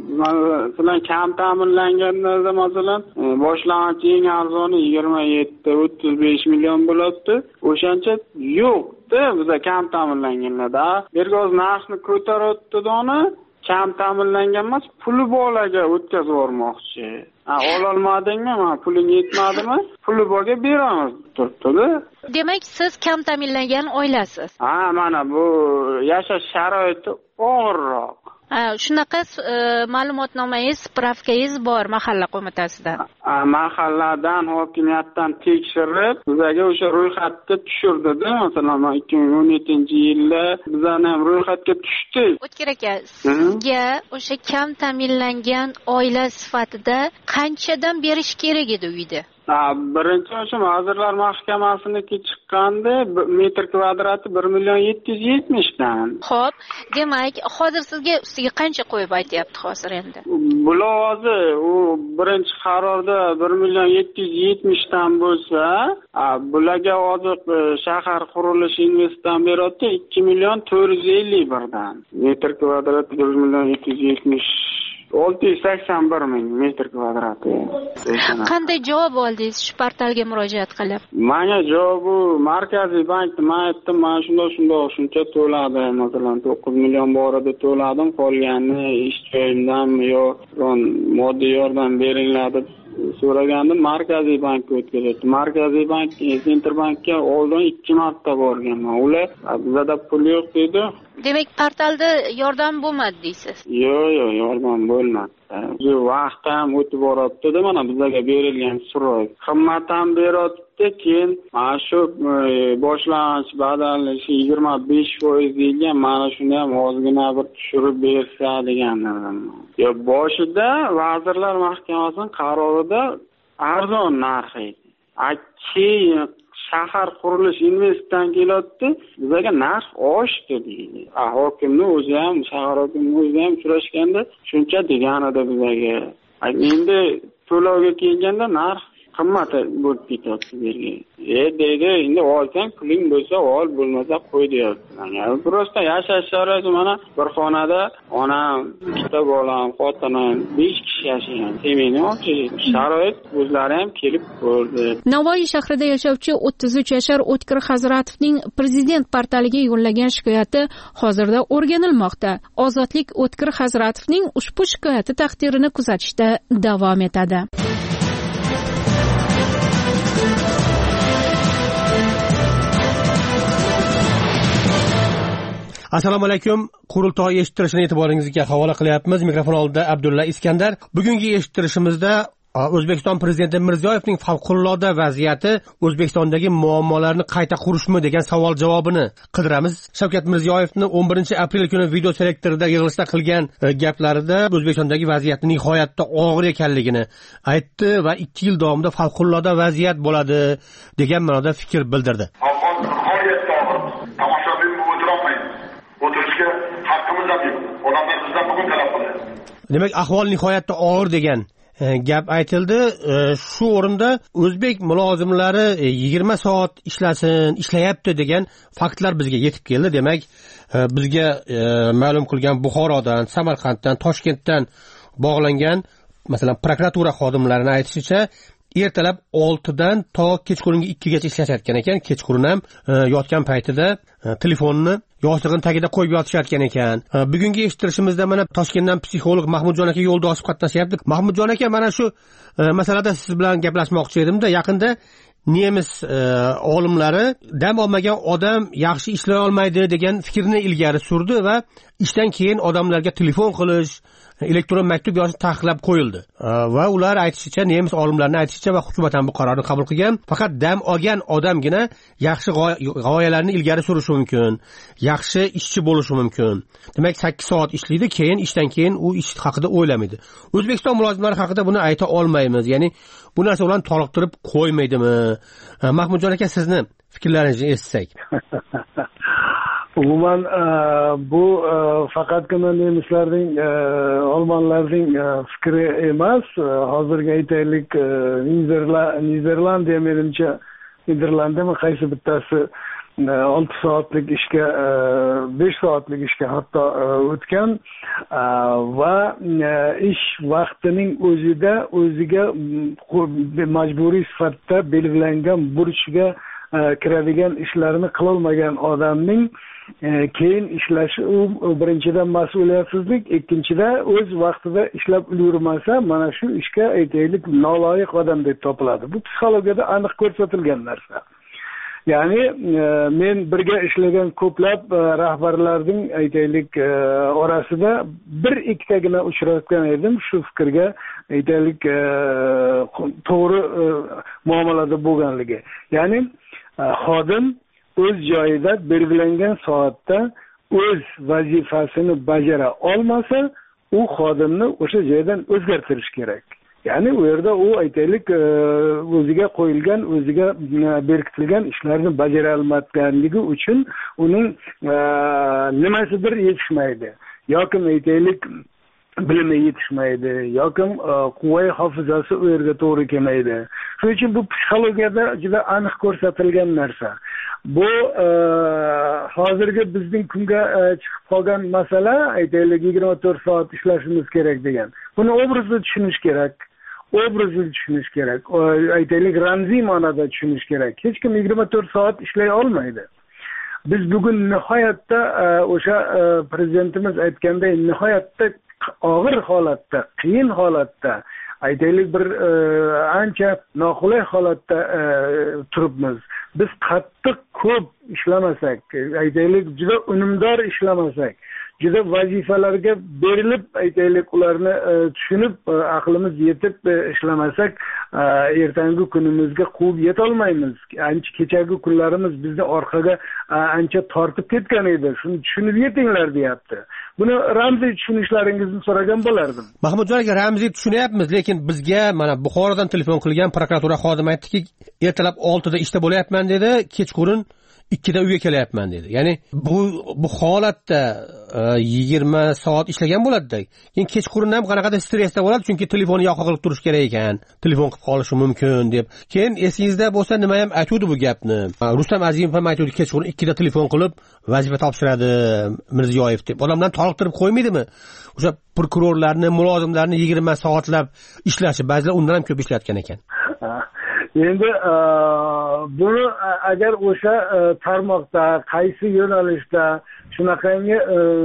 masalan kam ta'minlanganlarda masalan boshlang'ich eng arzoni yigirma yetti o'ttiz besh million bo'libdi. O'shancha yo'q-da bizda kam ta'minlanganlarda. Bergoz narxni ko'taribdi dona, kam ta'minlangan emas, puli bolaga o'tkazib yubormoqchi. Ha, ololmadingmi? Men puling yetmadimi? Puli borga beramiz turibdi-da. Demak, siz kam ta'minlangan oilasiz. Ha, mana bu yashash sharoiti og'irroq. Ha, shunaqa e, ma'lumotnomangiz, spravkangiz bor mahalla qo'mitasidan. Ha, mahalladan, hokimiyatdan tekshirib, bizga o'sha ro'yxatga tushirdi-da. Masalan, ikki ming o'n yettinchi yilda bizlarni ham ro'yxatga tushdi. O'tkir aka, sizga o'sha kam ta'minlangan oila sifatida qanchadan berish kerak edi uyda? Ha, birinchi o'sha Vazirlar Mahkamasiniki chiqqanda metr kvadrati bir million yetti yuz yetmishdan. Xo'p, demak, hozir sizga ustiga qancha qo'yib aytyapti hozir endi? Bular hozir u birinchi qarorda bir million yetti yuz yetmishdan bo'lsa, bularga hozir shahar qurilish investitsiyadan beryapti ikki million to'rt yuz ellik birdan. Metr kvadrati bir million yetti yuz yetmish olti yuz sakson bir ming metr kvadrati. Qanday javob oldingiz shu portalga murojaat qilib? Menga javobi Markaziy bankda men aytdim, men shunday shunday shuncha to'ladim, masalan to'qqiz million borada to'ladim, qolganini ish joyimdanmi yo moddiy yordam beringlar deb so'ragandim. Markaziy bankka o'tkazdi. Markaziy bank Interbankka oldin ikki marta borganman. Ular bizda pul yo'q dedi. Demak, portalda yordam bo'lmadi deysiz? Yo'q, yo'q, yordam bo'lmadi. Bu vaqt ham o'tib boribdi-da, mana bizga berilgan so'roq. Qimmat ham beryapti, ketdi, keyin mana shu boshlang'ich badalni yigirma besh foiz deyilgan, mana shuni ham ozgina bir tushirib bersa degandim. Yo, boshida Vazirlar Mahkamasining qarorida arzon narx edi. Keyin shahar qurilish investitsiyadan keladi, bizga narx oshdi deydi. Hokimning o'zi ham, shahar hokimining o'zi ham uchrashganda shuncha degan edi bizga. Endi to'lovga kelganda narx qimmat bo'lib ketyapti berga. E deydi, endi olsang puling bo'lsa ol, bo'lmasa qo'y deyapti. Yani prosta yashash sharoiti mana bir xonada onam, ikkita bolam, xotinim, besh kishi yashayman. Semeyni sharoit o'zlari ham kelib ko'rdi. Navoiy shahrida yashovchi o'ttiz uch yashar O'tkir Hazratovning prezident portaliga yo'llagan shikoyati hozirda o'rganilmoqda. Ozodlik O'tkir Hazratovning ushbu shikoyati taqdirini kuzatishda davom etadi. Assalomu alaykum. Qurultoy eshittirishini e'tiboringizga havola qilyapmiz. Mikrofon oldida Abdulla Iskandar. Bugungi eshittirishimizda O'zbekiston prezidenti Mirziyoyevning favqulodda vaziyati O'zbekistondagi muammolarni qayta qurishmi degan savol javobini qidiramiz. Shavkat Mirziyoyevning o'n birinchi aprel kuni video selektorida yig'ilishda qilgan gaplarida O'zbekistondagi vaziyatning nihoyatda og'ir ekanligini aytdi va ikki yil davomida favqulodda vaziyat bo'ladi degan ma'noda fikr bildirdi. O'tirishga haqqimiz ham yo'q. Odamlar bizdan bugun talab qiladi. Demak, ahvol nihoyatda og'ir degan gap aytildi. Shu o'rinda o'zbek mulozimlari yigirma soat ishlasin, ishlayapti degan faktlar bizga yetib keldi. Demak, bizga ma'lum qilgan Buxorodan, Samarqanddan, Toshkentdan bog'langan, masalan, prokuratura xodimlarining aytishicha, ertalab oltidan to kechqurungi ikkigacha ishlayotgan ekan. Kechqurun ham yotgan paytida telefonni yostiqning tagida qo'yib yotishayotgan ekan. Bugungi eshittirishimizda mana Toshkentdan psixolog Mahmudjon aka yo'ldoshib qatnashyapti. Mahmudjon aka, mana shu masalada siz bilan gaplashmoqchi edimda. Yaqinda nemis olimlari dam olmagan odam yaxshi ishlay olmaydi degan fikrni ilgari surdi va ishdan keyin odamlarga telefon qilish, elektron maktub yozish taqiqlab qo'yildi. Va ular aytishicha, nemis olimlarning aytishicha va hukumat ham bu qarorni qabul qilgan. Faqat dam olgan odamgina yaxshi g'oyalarni ilgari surishi mumkin, yaxshi ishchi bo'lishi mumkin. Demak, sakkiz soat ishlaydi, keyin ishdan keyin u ish haqida o'ylamaydi. O'zbekiston mulozimlari haqida buni ayta olmaymiz. Ya'ni bu narsa ularni toliqtirib qo'ymaydimi? Mahmudjon aka, sizni fikrlaringizni eshitsak. Umuman bu faqatgina nemislarning, olmonlarning fikri emas. Hozirgi aytaylik, Niderlandiya menimcha Niderlandiyami qaysi bittasi olti soatlik ishga, besh soatlik ishga hatto o'tgan va ish vaqtining o'zida o'ziga majburiy sifatda belgilangan burchga kiradigan ishlarni qilolmagan odamning keyin ishlashi u birinchidan mas'uliyatsizlik, ikkinchida o'z vaqtida ishlab ulgurmasa, mana shu ishga aytaylik noloyiq odam deb topiladi. Bu psixologiyada aniq ko'rsatilgan narsa. Ya'ni men birga ishlagan ko'plab rahbarlarning aytaylik orasida bir ikkitagina uchratgan edim shu fikrga aytaylik to'g'ri muomalada bo'lganligi. Ya'ni xodim o'z joyida belgilangan soatda o'z vazifasini bajara olmasa, u xodimni o'sha joydan o'zgartirish kerak. Ya'ni u yerda u aytaylik o'ziga qo'yilgan, o'ziga berkitilgan ishlarni bajara olmaganligi uchun uning nimasidir yetishmaydi. Yoki aytaylik bilimi yetishmaydi, yoki quvvat hofizasi u yerga to'g'ri kelmaydi. Shuning uchun bu psixologiyada juda aniq ko'rsatilgan narsa. Bu hozirgi bizning kunga chiqib qolgan masala, aytaylik yigirma to'rt soat ishlashimiz kerak degan. Buni obrazda tushunish kerak. Obrazda tushunish kerak. Aytaylik ramziy ma'noda tushunish kerak. Hech kim yigirma to'rt soat ishlay olmaydi. Biz bugun nihoyatda o'sha prezidentimiz aytganday nihoyatda og'ir holatda, qiyin holatda, aytaylik bir ancha noqulay holatda turibmiz. Biz qattiq ko'p ishlamasak, aytaylik juda unumdor ishlamasak, juda vazifalarga berilib aytaylik ularni tushunib aqlimiz yetib ishlamasak ertangi kunimizga quvib yetolmaymiz. Ancha kechagi kunlarimiz bizni orqaga ancha tortib ketgan edi. Shuni tushunib yetinglar deyapti. Buni ramziy tushunishlaringizni so'ragan bo'lardim. Mahmudjon aka, ramziy tushunyapmiz, lekin bizga mana Buxorodan telefon qilgan prokuratura xodimi aytdiki, ertalab oltida ishda bo'layapman dedi, kechqurun ikkida uyga kelyapman dedi. Ya'ni bu bu holatda yigirma soat ishlagan bo'ladi-da. Keyin kechqurun ham qanaqadir stressda bo'ladi, chunki telefonni yoqqa qilib turish kerak ekan. Telefon qilib qolishi mumkin deb. Keyin esingizda bo'lsa nima ham aytuvdi bu gapni. Rustam Azimov ham aytuvdi, kechqurun ikkida telefon qilib vazifa topshiradi Mirziyoyev deb. Odamlarni toliqtirib qo'ymaydimi? O'sha prokurorlarni, mulozimlarni yigirma soatlab ishlashi, ba'zilar undan ham ko'p ishlayotgan ekan. Endi buni agar o'sha tarmoqda, qaysi yo'nalishda shunaqangi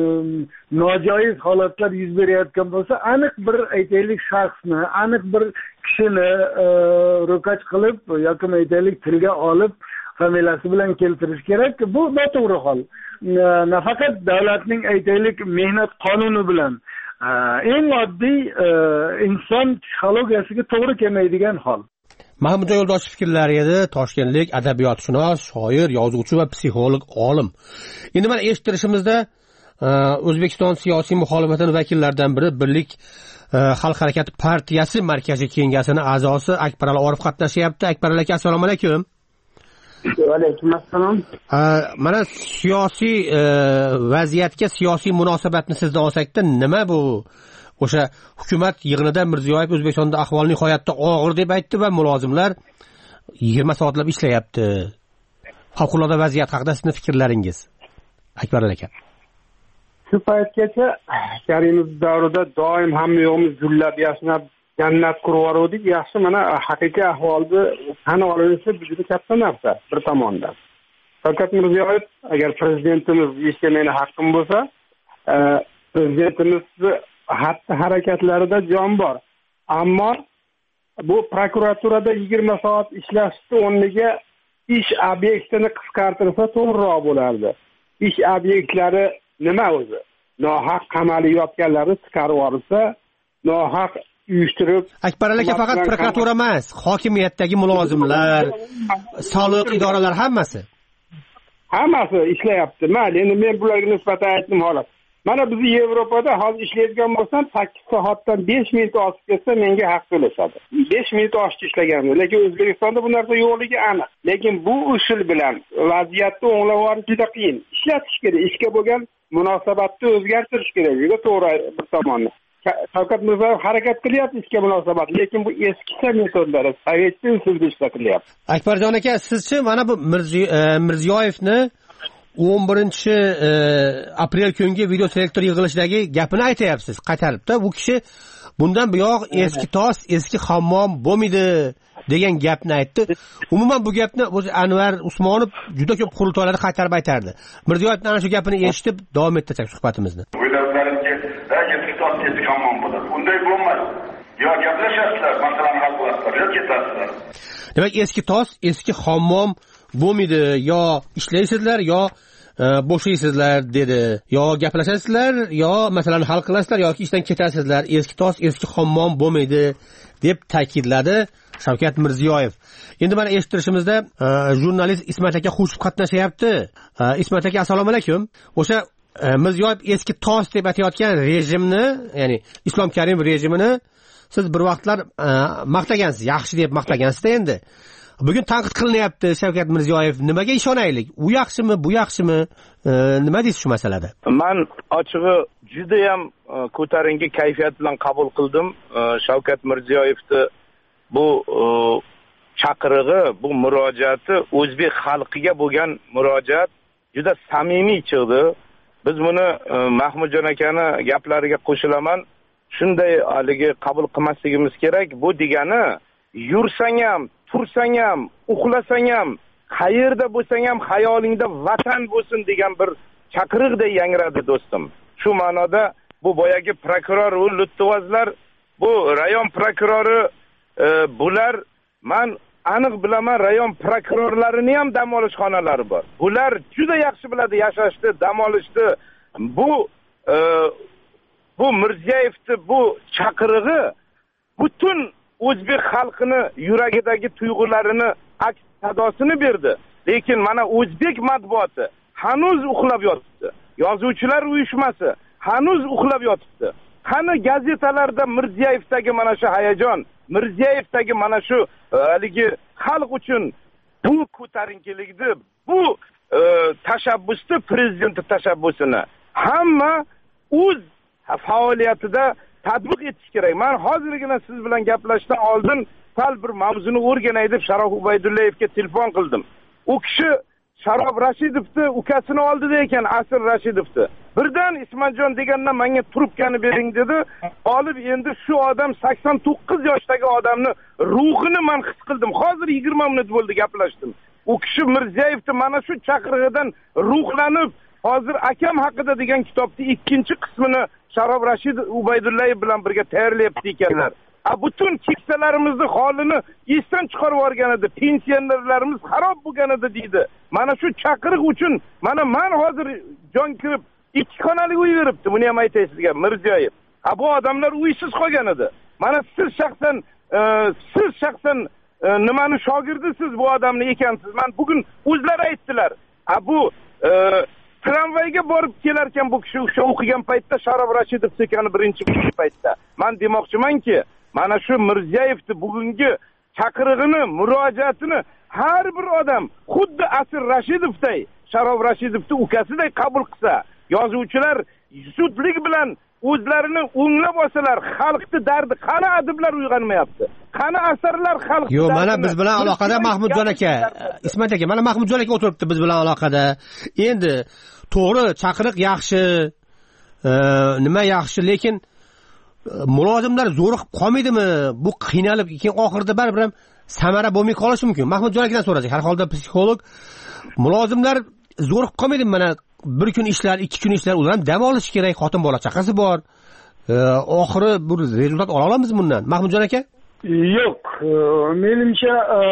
nojoiz holatlar yuz berayotgan bo'lsa, aniq bir aytaylik shaxsni, aniq bir kishini ro'kach qilib yoki aytaylik tilga olib familiyasi bilan keltirish kerak. Bu noto'g'ri hol. Nafaqat davlatning aytaylik mehnat qonuni bilan eng oddiy inson psixologiyasiga to'g'ri kelmaydigan hol. Mahmudjon Yo'ldoshev fikrlari edi, toshkentlik adabiyotshunos, shoir, yozuvchi va psixolog olim. Endi mana eshittirishimizda O'zbekiston siyosiy muxolifati vakillaridan biri Birlik xalq harakati partiyasi markaziy kengashining a'zosi Akbarali Orif qatnashyapti. Akbarali aka, assalomu alaykum. Va alaykum assalom. Mana siyosiy vaziyatga, siyosiy munosabatni sizdan olsakda, nima bu? O'sha hukumat yig'inida Mirziyoyev O'zbekistonda ahvol nihoyatda og'ir deb aytdi va mulozimlar yigirma soatlab ishlayapti. Favqulodda vaziyat haqida sizning fikrlaringiz, Akbar aka? Shu paytgacha Karimov davrida doim hamma yo'g'imiz gullab yashnab jannat qurib yubordik. Yaxshi, mana haqiqiy ahvolni tan olinishi juda katta narsa bir tomondan. Shavkat Mirziyoyev, agar prezidentimiz deyishga meni haqqim bo'lsa, prezidentimiz xatti harakatlarida jon bor. Ammo bu prokuraturada yigirma soat ishlashni o'rniga ish obyektini qisqartirsa to'g'riroq bo'lardi. Ish obyektlari nima o'zi? Nohaq qamalib yotganlarni chiqarib yuborsa, nohaq uyushtirib. Akbar aka, faqat prokuratura emas, hokimiyatdagi mulozimlar, soliq idoralari hammasi. Hammasi ishlayapti. Mayli, endi men bularga nisbatan aytdim holat. Mana biz Yevropada hozir ishlaydigan bo'lsam, sakkiz soatdan besh minut oshib ketsa menga haq to'lashadi. besh minut oshib ishlaganman, lekin O'zbekistonda bu narsa yo'qligi aniq. Lekin bu usul bilan vaziyatni o'nglab olish juda qiyin. Ishlatish kerak, ishga bo'lgan munosabatni o'zgartirish kerak. Juda to'g'ri bir tomonni. Shavkat Mirziyoyev harakat qilyapti ishga munosabat, lekin bu eskicha metodlar, sovetcha usulda ishlatilyapti. Akbarjon aka, sizchi mana bu Mirziyoyevni o'n birinchi aprel kungi video selektor yig'ilishidagi gapini aytayapsiz, qaytaribda. Bu kishi bundan buyoq eski tos, eski hammom bo'lmaydi degan gapni aytdi. Umuman bu gapni o'zi Anvar Usmonov juda ko'p qurultoylarda qaytarib aytardi. Mirziyoyevning ana shu gapini eshitib davom ettirsak suhbatimizni. O'ylarimizga eski tos, eski hammom bo'ladi. Unday bo'lmaydi. Yo gaplashasizlar, masalani hal qilasizlar, yo ketasizlar. Demak, eski tos, eski hammom bo'lmaydi, yo ishlaysizlar, yo bo'shaysizlar dedi, yo gaplashasizlar, yo masalani hal qilasizlar, yoki ishdan ketasizlar. Eski tos, eski hammom bo'lmaydi deb ta'kidladi Shavkat Mirziyoyev. Endi mana eshittirishimizda jurnalist Ismat aka Xushib qatnashyapti. Ismat aka, assalomu alaykum. O'sha Mirziyoyev eski tos deb aytayotgan rejimni, ya'ni Islom Karimov rejimini siz bir vaqtlar maqtagansiz, yaxshi deb maqtagansiz-da. Endi bugun tanqid qilinyapti Shavkat Mirziyoyev. Nimaga ishonaylik? U yaxshimi, bu yaxshimi? Nima deysiz shu masalada? Men ochig'i juda ham ko'tarinki kayfiyat bilan qabul qildim Shavkat Mirziyoyevni bu chaqirig'i, bu murojaati, o'zbek xalqiga bo'lgan murojaat juda samimiy chiqdi. Biz buni Mahmudjon akani gaplariga qo'shilaman. Shunday haligi qabul qilmasligimiz kerak. Bu degani yursang ham, tursang ham, uxlasang ham, qayerda bo'lsang ham xayolingda vatan bo'lsin degan bir chaqiriqday yangradi do'stim. Shu ma'noda bu boyagi prokuror va lutuvazlar, bu rayon prokurori bular, men aniq bilaman, rayon prokurorlarining ham dam olish xonalari bor. Bular juda yaxshi biladi yashashni, dam olishni. Bu bu Mirziyoyevni bu chaqirig'i butun o'zbek xalqini yuragidagi tuyg'ularini aks sadosini berdi. Lekin mana o'zbek matbuoti hanuz uxlab yotibdi. Yozuvchilar uyushmasi hanuz uxlab yotibdi. Qani gazetalarda Mirziyoyevdagi mana shu hayajon, Mirziyoyevdagi mana shu haligi xalq uchun bu ko'tarinkilikni, bu e, tashabbusni, prezident tashabbusini hamma o'z faoliyatida tatbiq etish kerak. Men hozirgina siz bilan gaplashishdan oldin sal bir mavzuni o'rganay deb Sharof Ubaydullayevga telefon qildim. U kishi Sharof Rashidovni ukasini oldida ekan, Asir Rashidovni. Birdan Ismatjon degandan menga trubkani bering dedi. Olib endi shu odam sakson to'qqiz yoshdagi odamni ruhini men his qildim. Hozir yigirma minut bo'ldi gaplashdim. U kishi Mirziyoyevni mana shu chaqirig'idan ruhlanib, hozir akam haqida degan kitobning ikkinchi qismini Sharof Rashid Ubaydullayev bilan birga tayyorlayapti ekanlar. A butun keksalarimizni holini esdan chiqarib yuborgan edi. Pensionerlarimiz xarob bo'lgan edi deydi. Mana shu chaqiriq uchun mana men hozir jon kirib ikki xonali uy beribdi. Buni ham aytay sizga Mirziyoyev. Ha bu odamlar uysiz qolgan edi. Mana siz shaxsan e, siz shaxsan e, nimani shogirdisiz bu odamni ekansiz. Men bugun o'zlari aytdilar. Ha bu e, tramvayga borib kelarkan bu kishi o'sha o'qigan paytda Sharof Rashidov ekani birinchi paytda. Men demoqchimanki, mana shu Mirziyoyevni bugungi chaqirig'ini, murojaatini har bir odam xuddi Asir Rashidovday, Sharof Rashidovni ukasiday qabul qilsa, yozuvchilar zudlik bilan o'zlarini o'nglab olsalar, xalqning dardi qani adiblar uyg'onmayapti. Qani asarlar xalq. Yo'q, mana biz bilan aloqada Mahmudjon aka, Ismat aka, mana Mahmudjon aka o'tiribdi biz bilan aloqada. Endi to'g'ri, chaqiriq yaxshi, e, nima yaxshi, lekin mulozimlar zo'riqib qolmaydimi? Bu qiynalib, keyin oxirida baribir ham samara bo'lmay qolishi mumkin. Mahmudjon akadan so'rasak, har holda psixolog, mulozimlar zo'riqib qolmaydimi? Mana bir kun ishlar, ikki kun ishlar, ular ham dam olishi kerak, xotin bola chaqasi bor. E, oxiri bir rezultat ola olamizmi bundan? Mahmudjon aka? Yo'q, menimcha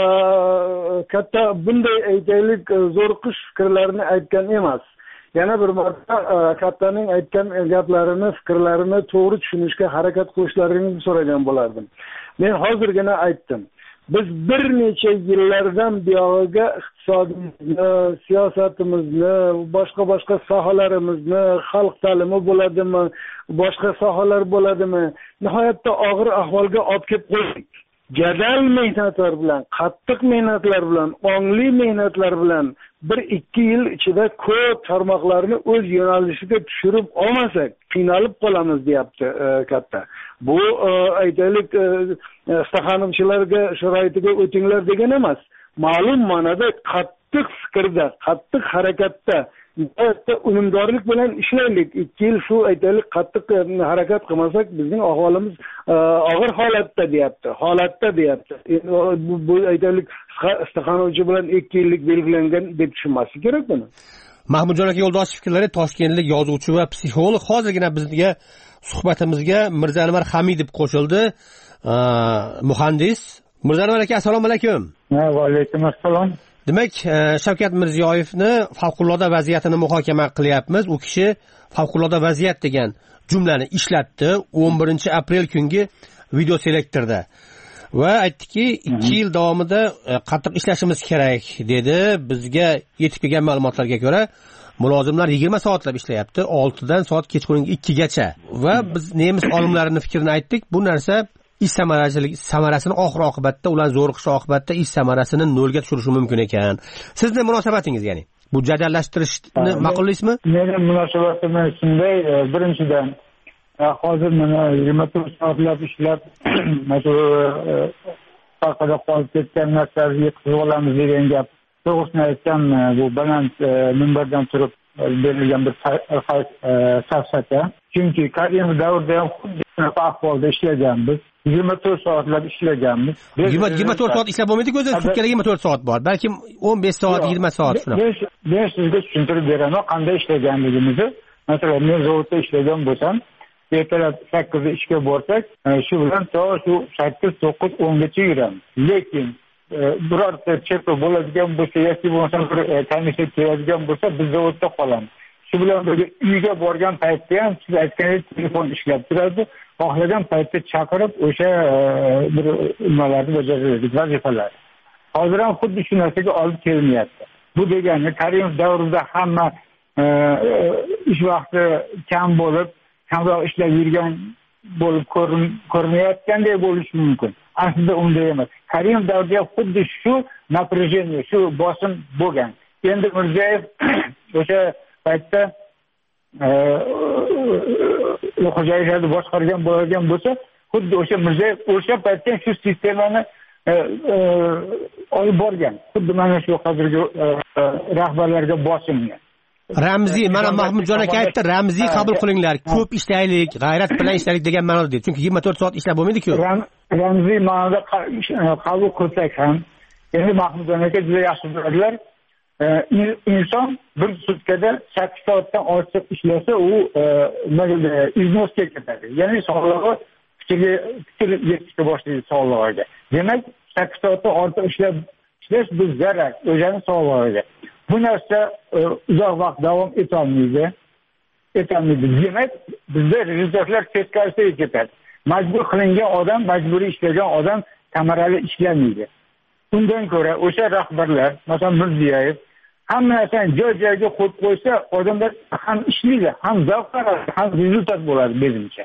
katta bunday aytaylik zo'riqish fikrlarini aytgan emas. Yana bir marta kattaning aytgan gaplarini, fikrlarini to'g'ri tushunishga harakat qilishlaringizni so'ragan bo'lardim. Men hozirgina aytdim. Biz bir necha yillardan buyog'iga iqtisodimizni, siyosatimizni, boshqa boshqa sohalarimizni, xalq ta'limi bo'ladimi, boshqa sohalar bo'ladimi, nihoyatda og'ir ahvolga olib kelib qo'ydik. Jadal mehnatlar bilan, qattiq mehnatlar bilan, ongli mehnatlar bilan bir ikki yil ichida ko'p tarmoqlarni o'z yo'nalishiga tushirib olmasak, qiynalib qolamiz deyapti e, katta. Bu e, aytaylik e, Staxanovchilarga sharoitiga o'tinglar degan emas. Ma'lum ma'noda qattiq fikrda, qattiq harakatda, nihoyatda unumdorlik bilan ishlaylik. ikki yil shu aytaylik qattiq harakat qilmasak bizning ahvolimiz og'ir holatda deyapti. Holatda deyapti. Bu, bu aytaylik Staxanovchi bilan ikki yillik belgilangan deb tushunmaslik kerak buni. Mahmudjon aka yo'ldosh fikrlari toshkentlik yozuvchi va psixolog hozirgina bizga suhbatimizga Mirzanvar Hamidov qo'shildi. Muhandis Mirzanvar aka, assalomu alaykum. Va alaykum assalom. Demak, Shavkat Mirziyoyevni favqulodda vaziyatini muhokama qilyapmiz. U kishi favqulodda vaziyat degan jumlani ishlatdi o'n birinchi aprel kungi video selektorda. Va aytdiki, ikki yil davomida qattiq ishlashimiz kerak dedi. Bizga yetib kelgan ma'lumotlarga ko'ra, mulozimlar yigirma soatlab ishlayapti, oltidan soat kechqurungi ikkigacha. Va biz nemis olimlarining fikrini aytdik. Bu narsa ish samarachiligi samarasini oxir oqibatda, ular zo'riqish oqibatda ish samarasini nolga tushirishi mumkin ekan. Sizning munosabatingiz, ya'ni bu jadallashtirishni ma'qullaysizmi? Mening munosabatim shunday, birinchidan hozir mana yigirma to'rt soatlab ishlab mana shu orqada qolib ketgan narsalarni yetkazib olamiz degan gap to'g'risini aytsam, bu baland minbardan turib berilgan bir safsata. Chunki qadimiy davrda ham xuddi shunaqa ahvolda ishlaganmiz. yigirma to'rt soatlab ishlaganmiz. yigirma to'rt soat ishlab bo'lmaydi-ku, o'zi sutkada yigirma to'rt soat bor. Balkim o'n besh soat, yigirma soat shunaqa. Men sizga tushuntirib beraman qanday ishlaganligimizni. Masalan, men zavodda ishlagan bo'lsam, ertalab sakkizda ishga borsak, shu bilan to shu sakkiz, to'qqiz, o'ngacha yuramiz. Lekin birorta chekov bo'ladigan bo'lsa yoki bo'lmasa bir komissiya keladigan bo'lsa, biz zavodda qolamiz. Shu bilan birga uyga borgan paytda ham siz aytgandek telefon ishlab turadi. Xohlagan paytda chaqirib o'sha bir nimalarni bajaradi, vazifalar. Hozir ham xuddi shu narsaga olib kelinayapti. Bu degani Karimov davrida hamma ish vaqti kam bo'lib, kamroq ishlab yurgan bo'lib ko'rinayotgandek bo'lishi mumkin. Aslida unday emas. Karimov davrida xuddi shu напряжение, shu bosim bo'lgan. Endi Mirziyoyev o'sha paytda xo'jaliklarni boshqargan bo'lgan bo'lsa, xuddi o'sha Mirziyoyev o'sha paytda shu sistemani olib borgan. Xuddi mana shu hozirgi rahbarlarga bosimni. Ramziy, mana Mahmudjon aka aytdi, ramziy qabul qilinglar, ko'p ishlaylik, g'ayrat bilan ishlaylik degan ma'noda dedi. Chunki yigirma to'rt soat ishlab bo'lmaydi-ku. Ramziy ma'noda qabul qilsak ham, endi Mahmudjon aka juda yaxshi biladilar. Inson bir sutkada sakkiz soatdan ortiq ishlasa, u iznosga ketadi. Ya'ni sog'lig'i kuchiga yetishga boshlaydi sog'lig'iga. Demak, sakkiz soatdan ortiq ishlab ishlash bu zarar o'zini sog'lig'iga. Bu narsa uzoq vaqt davom etolmaydi. Etolmaydi. Demak, bizda rezultatlar teskarisiga ketadi. Majbur qilingan odam, majburiy ishlagan odam samarali ishlamaydi. Undan ko'ra o'sha rahbarlar, masalan Mirziyoyev, hamma narsani joy-joyiga qo'yib qo'ysa, odamlar ham ishlaydi, ham zavq oladi, ham rezultat bo'ladi menimcha.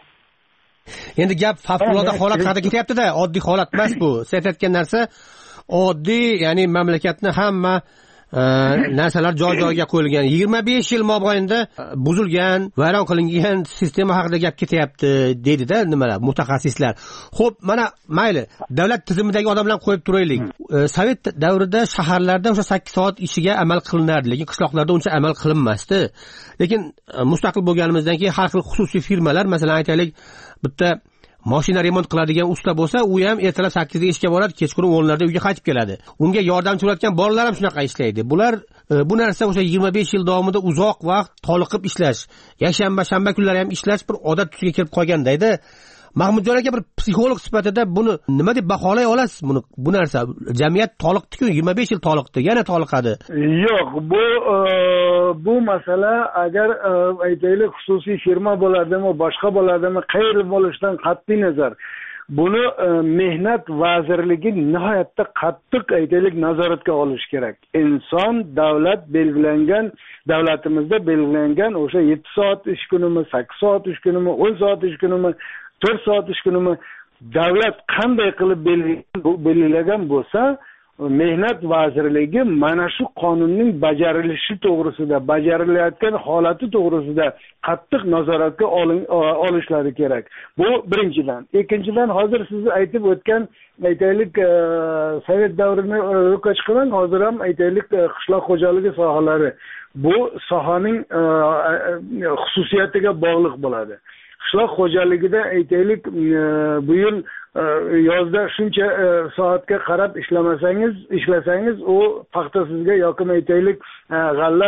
Endi gap favqulodda holat haqida ketyapti-da, oddiy holat emas bu. Siz aytayotgan narsa oddiy, ya'ni mamlakatni hamma narsalar joy-joyiga qo'yilgan. yigirma besh yil mobaynida buzilgan, vayron qilingan sistema haqida gap ketyapti, deydi-da nimalar, mutaxassislar. Xo'p, mana mayli, davlat tizimidagi odamlarni qo'yib turaylik. Sovet davrida shaharlarda o'sha sakkiz soat ishiga amal qilinardi, lekin qishloqlarda uncha amal qilinmasdi. Lekin mustaqil bo'lganimizdan keyin har xil xususiy firmalar, masalan aytaylik, bitta mashina remont qiladigan usta bo'lsa, u ham ertalab sakkizda ishga boradi, kechqurun o'nlarda uyga qaytib keladi. Unga yordamchi bo'layotgan bolalar ham shunaqa ishlaydi. Bular bu narsa o'sha yigirma besh yil davomida uzoq vaqt toliqib ishlash, yakshanba, shanba kunlari ham ishlash bir odat tusiga kirib qolganda-da. Mahmudjon aka bir psixolog sifatida buni nima deb baholay olasiz? Buni bu narsa jamiyat toliqdi-ku, yigirma besh yil toliqdi, yana toliqadi. Yo'q, bu bu masala agar aytaylik xususiy firma bo'ladimi, boshqa bo'ladimi, qayerli bo'lishidan qat'iy nazar buni mehnat vazirligi nihoyatda qattiq aytaylik nazoratga olish kerak. Inson davlat belgilangan, davlatimizda belgilangan o'sha yetti soat ish kunimi, sakkiz soat ish kunimi, o'n soat ish kunimi, to'rt soat ish kunimi davlat qanday qilib belgilagan bo'lsa, mehnat vazirligi mana shu qonunning bajarilishi to'g'risida, bajarilayotgan holati to'g'risida qattiq nazoratga olishlari kerak. Bu birinchidan. Ikkinchidan, hozir siz aytib o'tgan aytaylik sovet davrini ro'yxatga chiqaman, hozir ham aytaylik qishloq xo'jaligi sohalari bu sohaning xususiyatiga bog'liq bo'ladi. Qishloq xo'jaligida aytaylik bu yil yozda shuncha soatga qarab ishlamasangiz, ishlasangiz u paxta sizga yoki aytaylik g'alla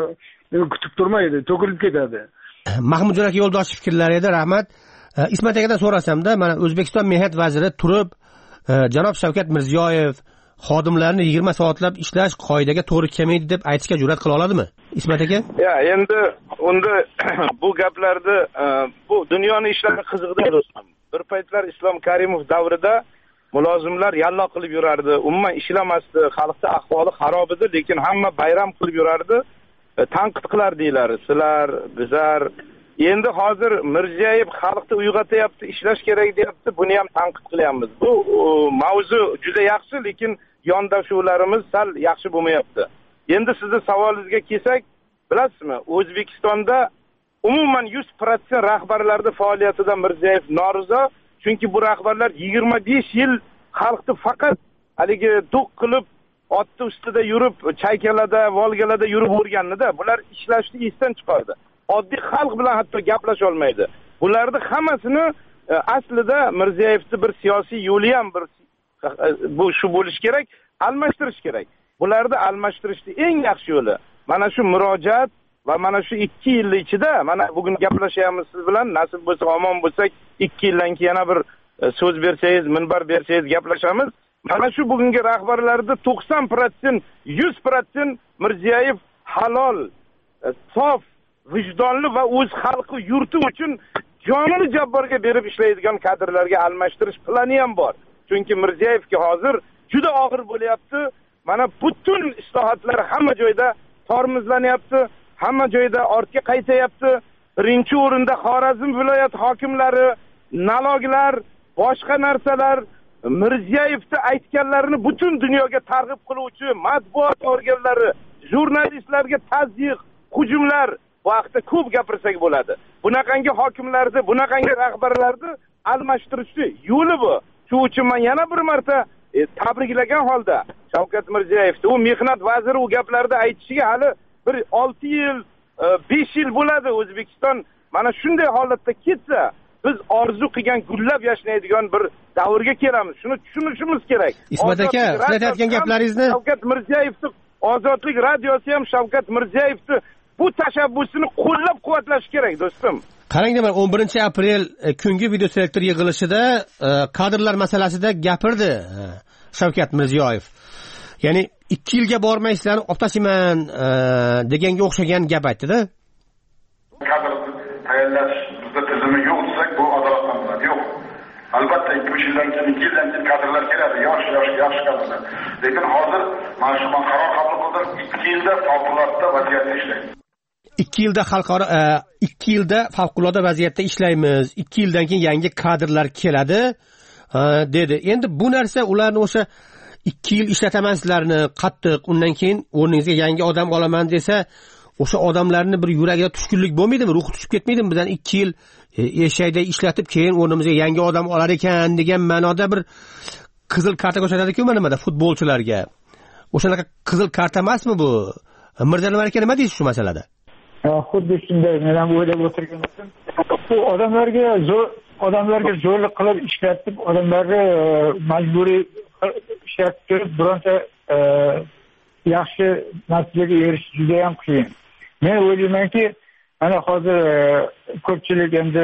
kutib turmaydi, to'kilib ketadi. Mahmudjon aka yo'ldosh fikrlari edi, rahmat. Ismat akadan so'rasam-da, mana O'zbekiston mehnat vaziri turib, janob Shavkat Mirziyoyev xodimlarni yigirma soatlab ishlash qoidaga to'g'ri kelmaydi deb aytishga jur'at qila oladimi? Ismat aka? Ya, endi unda bu gaplarda bu dunyoni ishlari qiziqda do'stim. Bir paytlar Islom Karimov davrida mulozimlar yallo qilib yurardi, umuman ishlamasdi, xalqda ahvoli xarob edi, lekin hamma bayram qilib yurardi, tanqid qilardinglar, sizlar, bizlar. Endi hozir Mirziyoyev xalqni uyg'otyapti, ishlash kerak deyapti, buni ham tanqid qilyapmiz. Bu mavzu juda yaxshi, lekin yondashuvlarimiz sal yaxshi bo'lmayapti. Endi sizning savolingizga kelsak, bilasizmi, O'zbekistonda umuman yuz foiz rahbarlarning faoliyatidan Mirziyoyev norizo, chunki bu rahbarlar yigirma besh yil xalqni faqat haligi to'q qilib, otni ustida yurib, chaykalada, volgalada yurib o'rganida, bular ishlashni esdan chiqardi. Oddiy xalq bilan hatto gaplasha olmaydi. Bularning hammasini aslida Mirziyoyevning bir siyosiy yo'li ham bir bu shu bo'lish kerak, almashtirish kerak. Bularni almashtirishning eng yaxshi yo'li mana shu murojaat va mana shu ikki yil ichida, mana bugun gaplashyapmiz siz bilan, nasib bo'lsa, omon bo'lsak, ikki yildan keyin yana bir so'z bersangiz, minbar bersangiz gaplashamiz. Mana shu bugungi rahbarlarda to'qson foiz, yuz foiz Mirziyoyev halol, sof vijdonli va o'z xalqi yurti uchun jonini jabborga berib ishlaydigan kadrlarga almashtirish plani ham bor. Chunki Mirziyoyevga hozir juda og'ir bo'lyapti. Mana butun islohotlar hamma joyda tormozlanyapti, hamma joyda ortga qaytayapti. Birinchi o'rinda Xorazm viloyat hokimlari, naloglar, boshqa narsalar Mirziyoyevning aytganlarini butun dunyoga targ'ib qiluvchi matbuot organlari, jurnalistlarga tazyiq, hujumlar bu haqda ko'p gapirsak bo'ladi. Bunaqangi hokimlarni, bunaqangi rahbarlarni almashtirishni yo'li bu. Shuning uchun men yana bir marta e, tabriklagan holda Shavkat Mirziyoyevni, u mehnat vaziri u gaplarda aytishiga hali bir olti yil, besh yil bo'ladi. O'zbekiston mana shunday holatda ketsa, biz orzu qilgan gullab yashnaydigan bir davrga kelamiz. Shuni tushunishimiz kerak. Ismat aka, siz aytayotgan gaplaringizni Shavkat Mirziyoyevning Ozodlik radiosi ham Shavkat Mirziyoyevning bu tashabbusini qo'llab-quvvatlash kerak, do'stim. Qarang, men o'n birinchi aprel kungi video selektor yig'ilishida kadrlar masalasida gapirdi Shavkat Mirziyoyev. Ya'ni ikki yilga bormaysizlar, olib tashiman deganga o'xshagan gap aytdi-da. Kadr tayyorlash bizda tizimi yo'q desak, bu adolatlanadi. Yo'q. Albatta ikki uch yildan keyin, ikki yildan keyin kadrlar keladi, yosh yosh yaxshi kadrlar. Lekin hozir mana shu qaror qabul qildim, ikki yilda favqulodda vaziyatda ishlaymiz. ikki yilda xalqaro ikki yilda favqulodda vaziyatda ishlaymiz. ikki yildan keyin yangi kadrlar keladi dedi. Endi bu narsa ularni o'sha ikki yil ishlataman sizlarni qattiq, undan keyin o'rningizga yangi odam olaman desa, o'sha odamlarni bir yuragida tushkunlik bo'lmaydimi? Ruhi tushib ketmaydimi? Bizdan ikki yil eshakda ishlatib, keyin o'rnimizga yangi odam olar ekan degan ma'noda bir qizil karta ko'rsatadi-ku nimada futbolchilarga. O'shanaqa qizil karta emasmi bu? Mirzo Anvar aka nima deysiz shu masalada? Xuddi shunday, men ham o'ylab o'tirgan edim. Bu odamlarga zo'r odamlarga zo'rlik qilib ishlatib, odamlarni majburiy ishlatib turib, bironta yaxshi natijaga erishish juda ham qiyin. Men o'ylaymanki, mana hozir ko'pchilik endi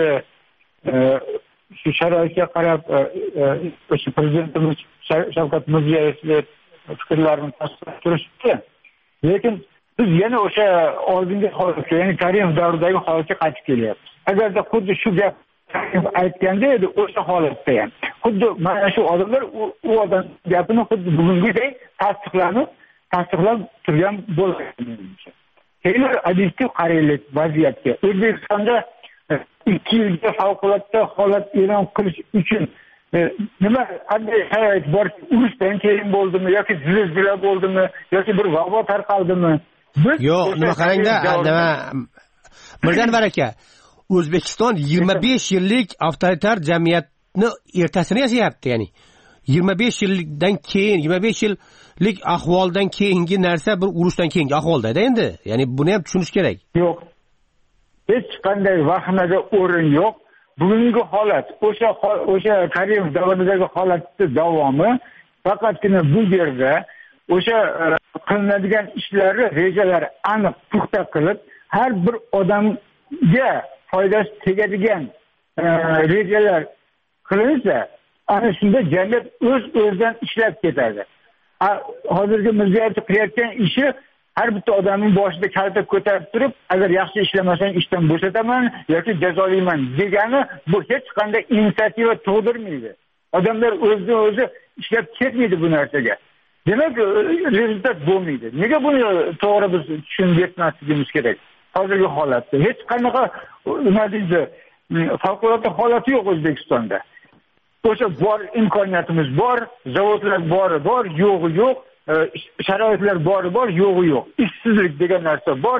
shu sharoitga qarab o'sha prezidentimiz Shavkat Mirziyoyevning fikrlarini tasdiqlab turishdi. Lekin biz yana o'sha oldingi holatga, ya'ni Karimov davridagi holatga qaytib kelyapmiz. Agarda xuddi shu gap aytganda edi o'sha holatda ham, xuddi mana shu odamlar u odam gapini xuddi bugungidek tasdiqlanib, tasdiqlab turgan bo'ladi. Keyin obyektiv qaraylik vaziyatga. O'zbekistonda ikki yilga favqulodda holat e'lon qilish uchun nima qanday sharoit bor? Urushdan keyin bo'ldimi yoki zilzila bo'ldimi yoki bir vabo tarqaldimi? Yo'q, nima qarangda, nima Mirzo Anvar aka, O'zbekiston yigirma besh yillik avtoritar jamiyatni ertasini yashayapti, ya'ni yigirma besh yildan keyin, yigirma besh yillik ahvoldan keyingi narsa bir urushdan keyingi ahvolda-da endi. Ya'ni buni ham tushunish kerak. Yo'q. Hech qanday vahimaga o'rin yo'q. Bugungi holat, o'sha o'sha Karimov davridagi holatning davomi faqatgina bu yerda o'sha qilinadigan ishlarni rejalari aniq puxta qilib, har bir odamga foydasi tegadigan rejalar qilinsa, ana shunda jamiyat o'z o'zidan ishlab ketadi. Hozirgi Mirziyoyev qilayotgan ishi har bitta odamning boshida kalta ko'tarib turib, agar yaxshi ishlamasang ishdan bo'shataman yoki jazolayman degani bu hech qanday inisiativa tug'dirmaydi. Odamlar o'zidan o'zi ishlab ketmaydi bu narsaga. Demak, rezultat bo'lmaydi. Nega buni to'g'ri biz tushunib yetmasligimiz kerak? Hozirgi holatda hech qanaqa nima deydi, favqulodda holati yo'q O'zbekistonda. O'sha bor imkoniyatimiz bor, zavodlar bori bor, yo'g'i yo'q, sharoitlar bori bor, yo'g'i yo'q. Ishsizlik degan narsa bor,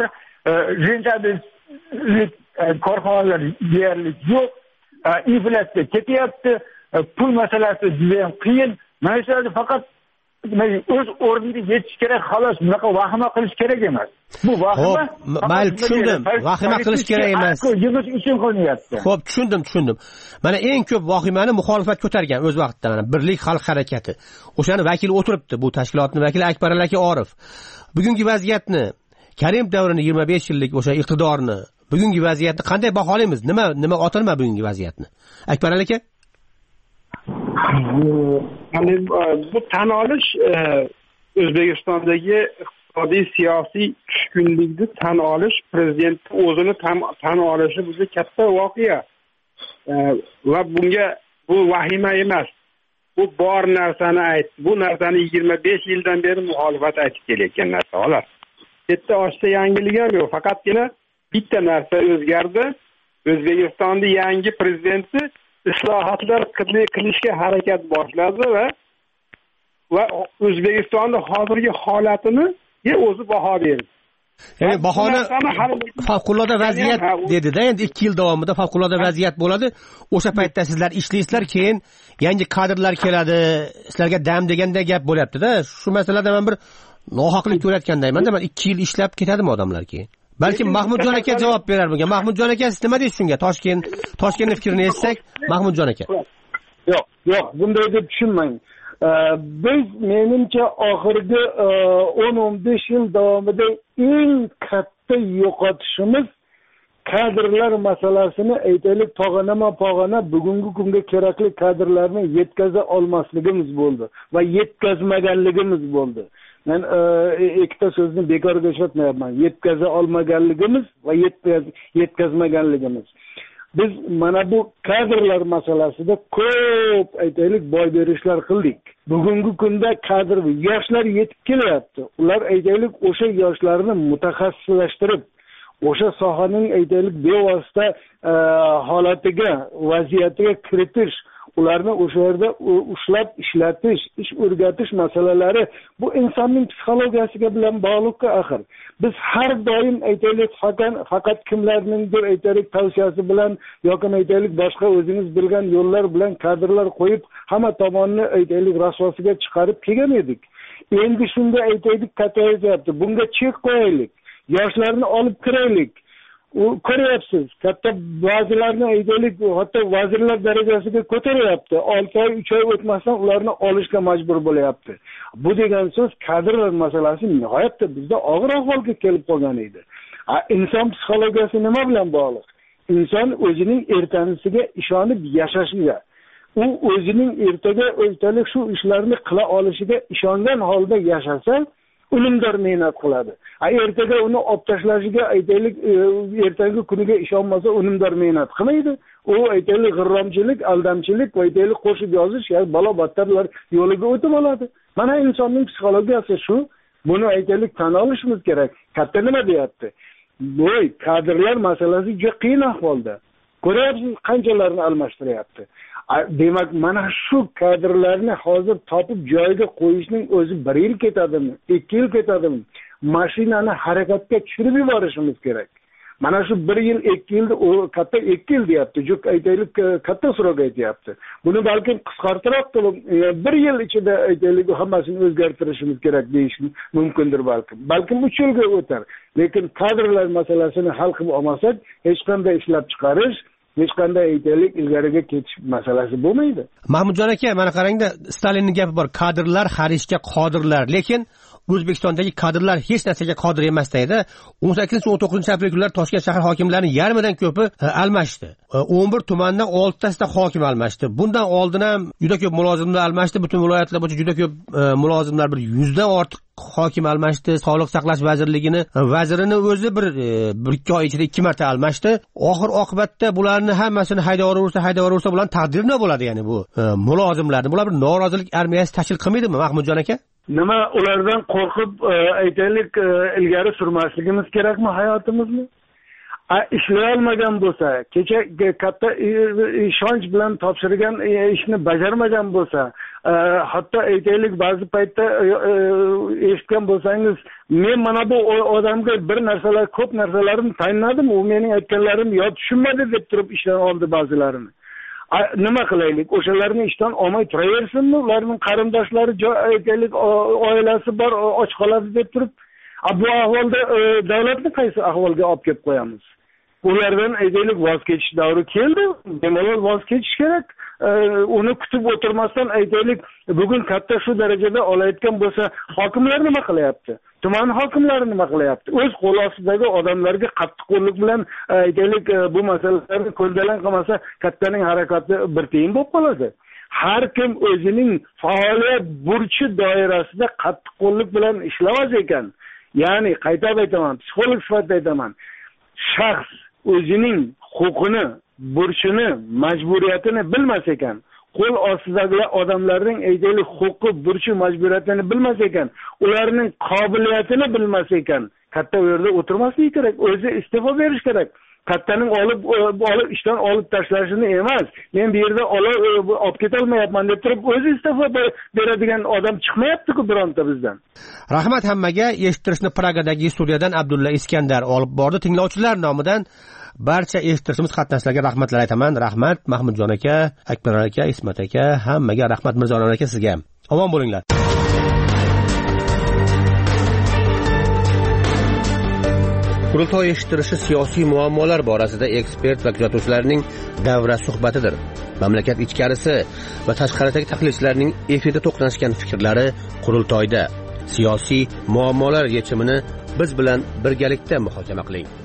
rentabillik korxonalar deyarli yo'q, inflyatsiya ketyapti, pul masalasi juda ham qiyin. Mana shularni faqat o'z o'rniga yetish kerak, xolos. Bunaqa vahima qilish kerak emas. Bu vahima, mayli, tushundim. Vahima qilish kerak emas. Yig'ish uchun qilinyapti. Xo'p, tushundim, tushundim. Mana eng ko'p vahimani muxolifat ko'targan o'z vaqtida, mana Birlik xalq harakati. O'shani vakili o'tiribdi, bu tashkilotning vakili Akbar aka Orif. Bugungi vaziyatni, Karimov davrini yigirma besh yillik o'sha iqtidorni, bugungi vaziyatni qanday baholaymiz? Nima nima otilma bugungi vaziyatni? Akbar aka? Yani bu tan olish O'zbekistondagi iqtisodiy siyosiy tushkunlikni tan olish, prezidentni o'zini tan olishi bizga katta voqea. Va bunga bu vahima emas. Bu bor narsani aytdi. Bu narsani yigirma besh yildan beri muxolifat aytib kelayotgan narsa, xolos. Bitta oshda yangilik ham yo'q, faqatgina bitta narsa o'zgardi. O'zbekistonning yangi prezidenti islohotlar qilishga harakat boshladi va va O'zbekistonning hozirgi holatini o'zi baho berdi. Ya'ni bahona favqulodda vaziyat dedi-da, endi ikki yil davomida favqulodda vaziyat bo'ladi. O'sha paytda sizlar ishlaysizlar, keyin yangi kadrlar keladi, sizlarga dam deganda gap bo'lyapti-da. Shu masalada men bir nohaqlik ko'rayotgandayman-da, men ikki yil ishlab ketadimi odamlar keyin? Balki Mahmudjon aka javob berar bunga. Mahmudjon aka, siz nima deysiz shunga? Toshkent, Toshkentning fikrini eshitsak, Mahmudjon aka. Yo'q, yo'q, bunday deb tushunmang. Biz menimcha oxirgi o'n o'n besh yil davomida eng katta yo'qotishimiz kadrlar masalasini aytaylik, pog'onama pog'ona bugungi kunga kerakli kadrlarni yetkaza olmasligimiz bo'ldi va yetkazmaganligimiz bo'ldi. Men ikkita so'zni bekorga ishlatmayapman. Yetkaza olmaganligimiz va yetkazmaganligimiz. Biz mana bu kadrlar masalasida ko'p aytaylik boy berishlar qildik. Bugungi kunda kadr yoshlar yetib kelyapti. Ular aytaylik o'sha yoshlarni mutaxassislashtirib, o'sha sohaning aytaylik bevosita holatiga, vaziyatiga kiritish, ularni o'sha yerda ushlab ishlatish, ish o'rgatish masalalari bu insonning psixologiyasiga bilan bog'liqqa axir. Biz har doim aytaylik faqat kimlarningdir aytaylik tavsiyasi bilan yoki aytaylik boshqa o'zingiz bilgan yo'llar bilan kadrlar qo'yib hamma tomonni aytaylik rasvosiga chiqarib kelgan edik. Endi shunda aytaylik kattayapti. Bunga chek qo'yaylik. Yoshlarni olib kiraylik. U ko'ryapsiz, katta ba'zilarni aytaylik, hatto vazirlar darajasiga ko'taryapti. olti oy, uch oy o'tmasdan ularni olishga majbur bo'lyapti. Bu degan so'z kadrlar masalasi nihoyatda bizda og'ir ahvolga kelib qolgan edi. Inson psixologiyasi nima bilan bog'liq? Inson o'zining ertanisiga ishonib yashashiga, u o'zining ertaga aytaylik shu ishlarni qila olishiga ishongan holda yashasa, unumdor mehnat qiladi. Ertaga uni olib tashlashiga aytaylik, ertangi kuniga ishonmasa unumdor mehnat qilmaydi. U aytaylik g'irromchilik, aldamchilik va aytaylik qo'shib yozish yoki balo-battarlar yo'liga o'tib oladi. Mana insonning psixologiyasi shu. Buni aytaylik tan olishimiz kerak. Katta nima deyapti? Bu kadrlar masalasi juda qiyin ahvolda. Ko'ryapsiz, qanchalarni almashtiryapti. Demak, mana shu kadrlarni hozir topib joyiga qo'yishning o'zi bir yil ketadimi, ikki yil ketadimi? Mashinani harakatga tushirib yuborishimiz kerak. Mana shu bir yil, ikki yilda u katta ikki yil deyapti. Juk aytaylik katta srok aytyapti. Buni balki qisqartirib qilib bir yil ichida aytaylik hammasini o'zgartirishimiz kerak deyish mumkindir balki. Balki uch yilga o'tar. Lekin kadrlar masalasini hal qilib olmasak, hech qanday ishlab chiqarish, hech qanday aytaylik ilgariga ketish masalasi bo'lmaydi. Mahmudjon aka, mana qarangda, Stalinning gapi bor, kadrlar xarishga qodirlar, lekin O'zbekistondagi kadrlar hech narsaga qodir emas edi. o'n sakkizinchi o'n to'qqizinchi aprel kunlari Toshkent shahar hokimlarining yarmidan ko'pi almashdi. o'n bir tumandan oltitasida hokim almashdi. Bundan oldin ham juda ko'p mulozimlar almashdi. Butun viloyatlar bo'yicha juda ko'p mulozimlar, bir yuzdan ortiq hokim almashdi. Sog'liqni saqlash vazirligini vazirini o'zi bir bir ikki oy ichida ikki marta almashdi. Oxir oqibatda bularni hammasini haydaveraversa, haydaveraversa bularning taqdiri nima bo'ladi, ya'ni bu mulozimlarni? Bular bir norozilik armiyasi tashkil qilmaydimi, Mahmudjon aka? Nima ulardan qo'rqib aytaylik ilgari surmasligimiz kerakmi hayotimizni? Ishlay olmagan bo'lsa, kecha katta ishonch bilan topshirgan ishni bajarmagan bo'lsa, hatto aytaylik ba'zi paytda eshitgan bo'lsangiz, men mana bu odamga bir narsalar, ko'p narsalarni tayinladim, u mening aytganlarimni yod tushunmadi deb turib ishdan oldi ba'zilarini. Nima qilaylik? O'shalarni ishdan olmay turaversinmi? Ularning qarindoshlari, aytaylik, oilasi bor, och qoladi deb turib, bu ahvolda davlatni qaysi ahvolga olib kelib qo'yamiz? Ulardan aytaylik voz kechish davri keldi. Bemalol voz kechish kerak. Uni kutib o'tirmasdan aytaylik, bugun katta shu darajada olayotgan bo'lsa, hokimlar nima qilyapti? Tuman hokimlari nima qilyapti? O'z qo'l ostidagi odamlarga qattiqqo'llik bilan aytaylik bu masalalarni ko'zdalang qilmasa, kattaning harakati bir tiyin bo'lib qoladi. Har kim o'zining faoliyat burchi doirasida qattiqqo'llik bilan ishlamaz ekan, ya'ni qaytarib aytaman, psixolog sifatida aytaman, shaxs o'zining huquqini, burchini, majburiyatini bilmas ekan, qo'l ostidagi odamlarning aytaylik huquqi, burchi, majburiyatini bilmas ekan, ularning qobiliyatini bilmas ekan, katta u yerda o'tirmasligi kerak, o'zi iste'fo berish kerak. Kattaning olib olib ishdan olib tashlashini emas, men bu yerda olib olib ketolmayapman deb turib o'zi iste'fo beradigan odam chiqmayapti-ku bironta bizdan. Rahmat hammaga. Eshittirishni Pragadagi studiyadan Abdulla Iskandar olib bordi. Tinglovchilar nomidan barcha eshittirishimiz qatnashchilarga rahmatlar aytaman. Rahmat Mahmudjon aka, Akbar aka, Ismat aka, hammaga rahmat. Mirzonon aka sizga ham. Omon bo'linglar. Qurultoy eshittirishi siyosiy muammolar borasida ekspert va kuzatuvchilarning davra suhbatidir. Mamlakat ichkarisi va tashqaridagi tahlilchilarning efirda to'qnashgan fikrlari qurultoyda. Siyosiy muammolar yechimini biz bilan birgalikda muhokama qiling.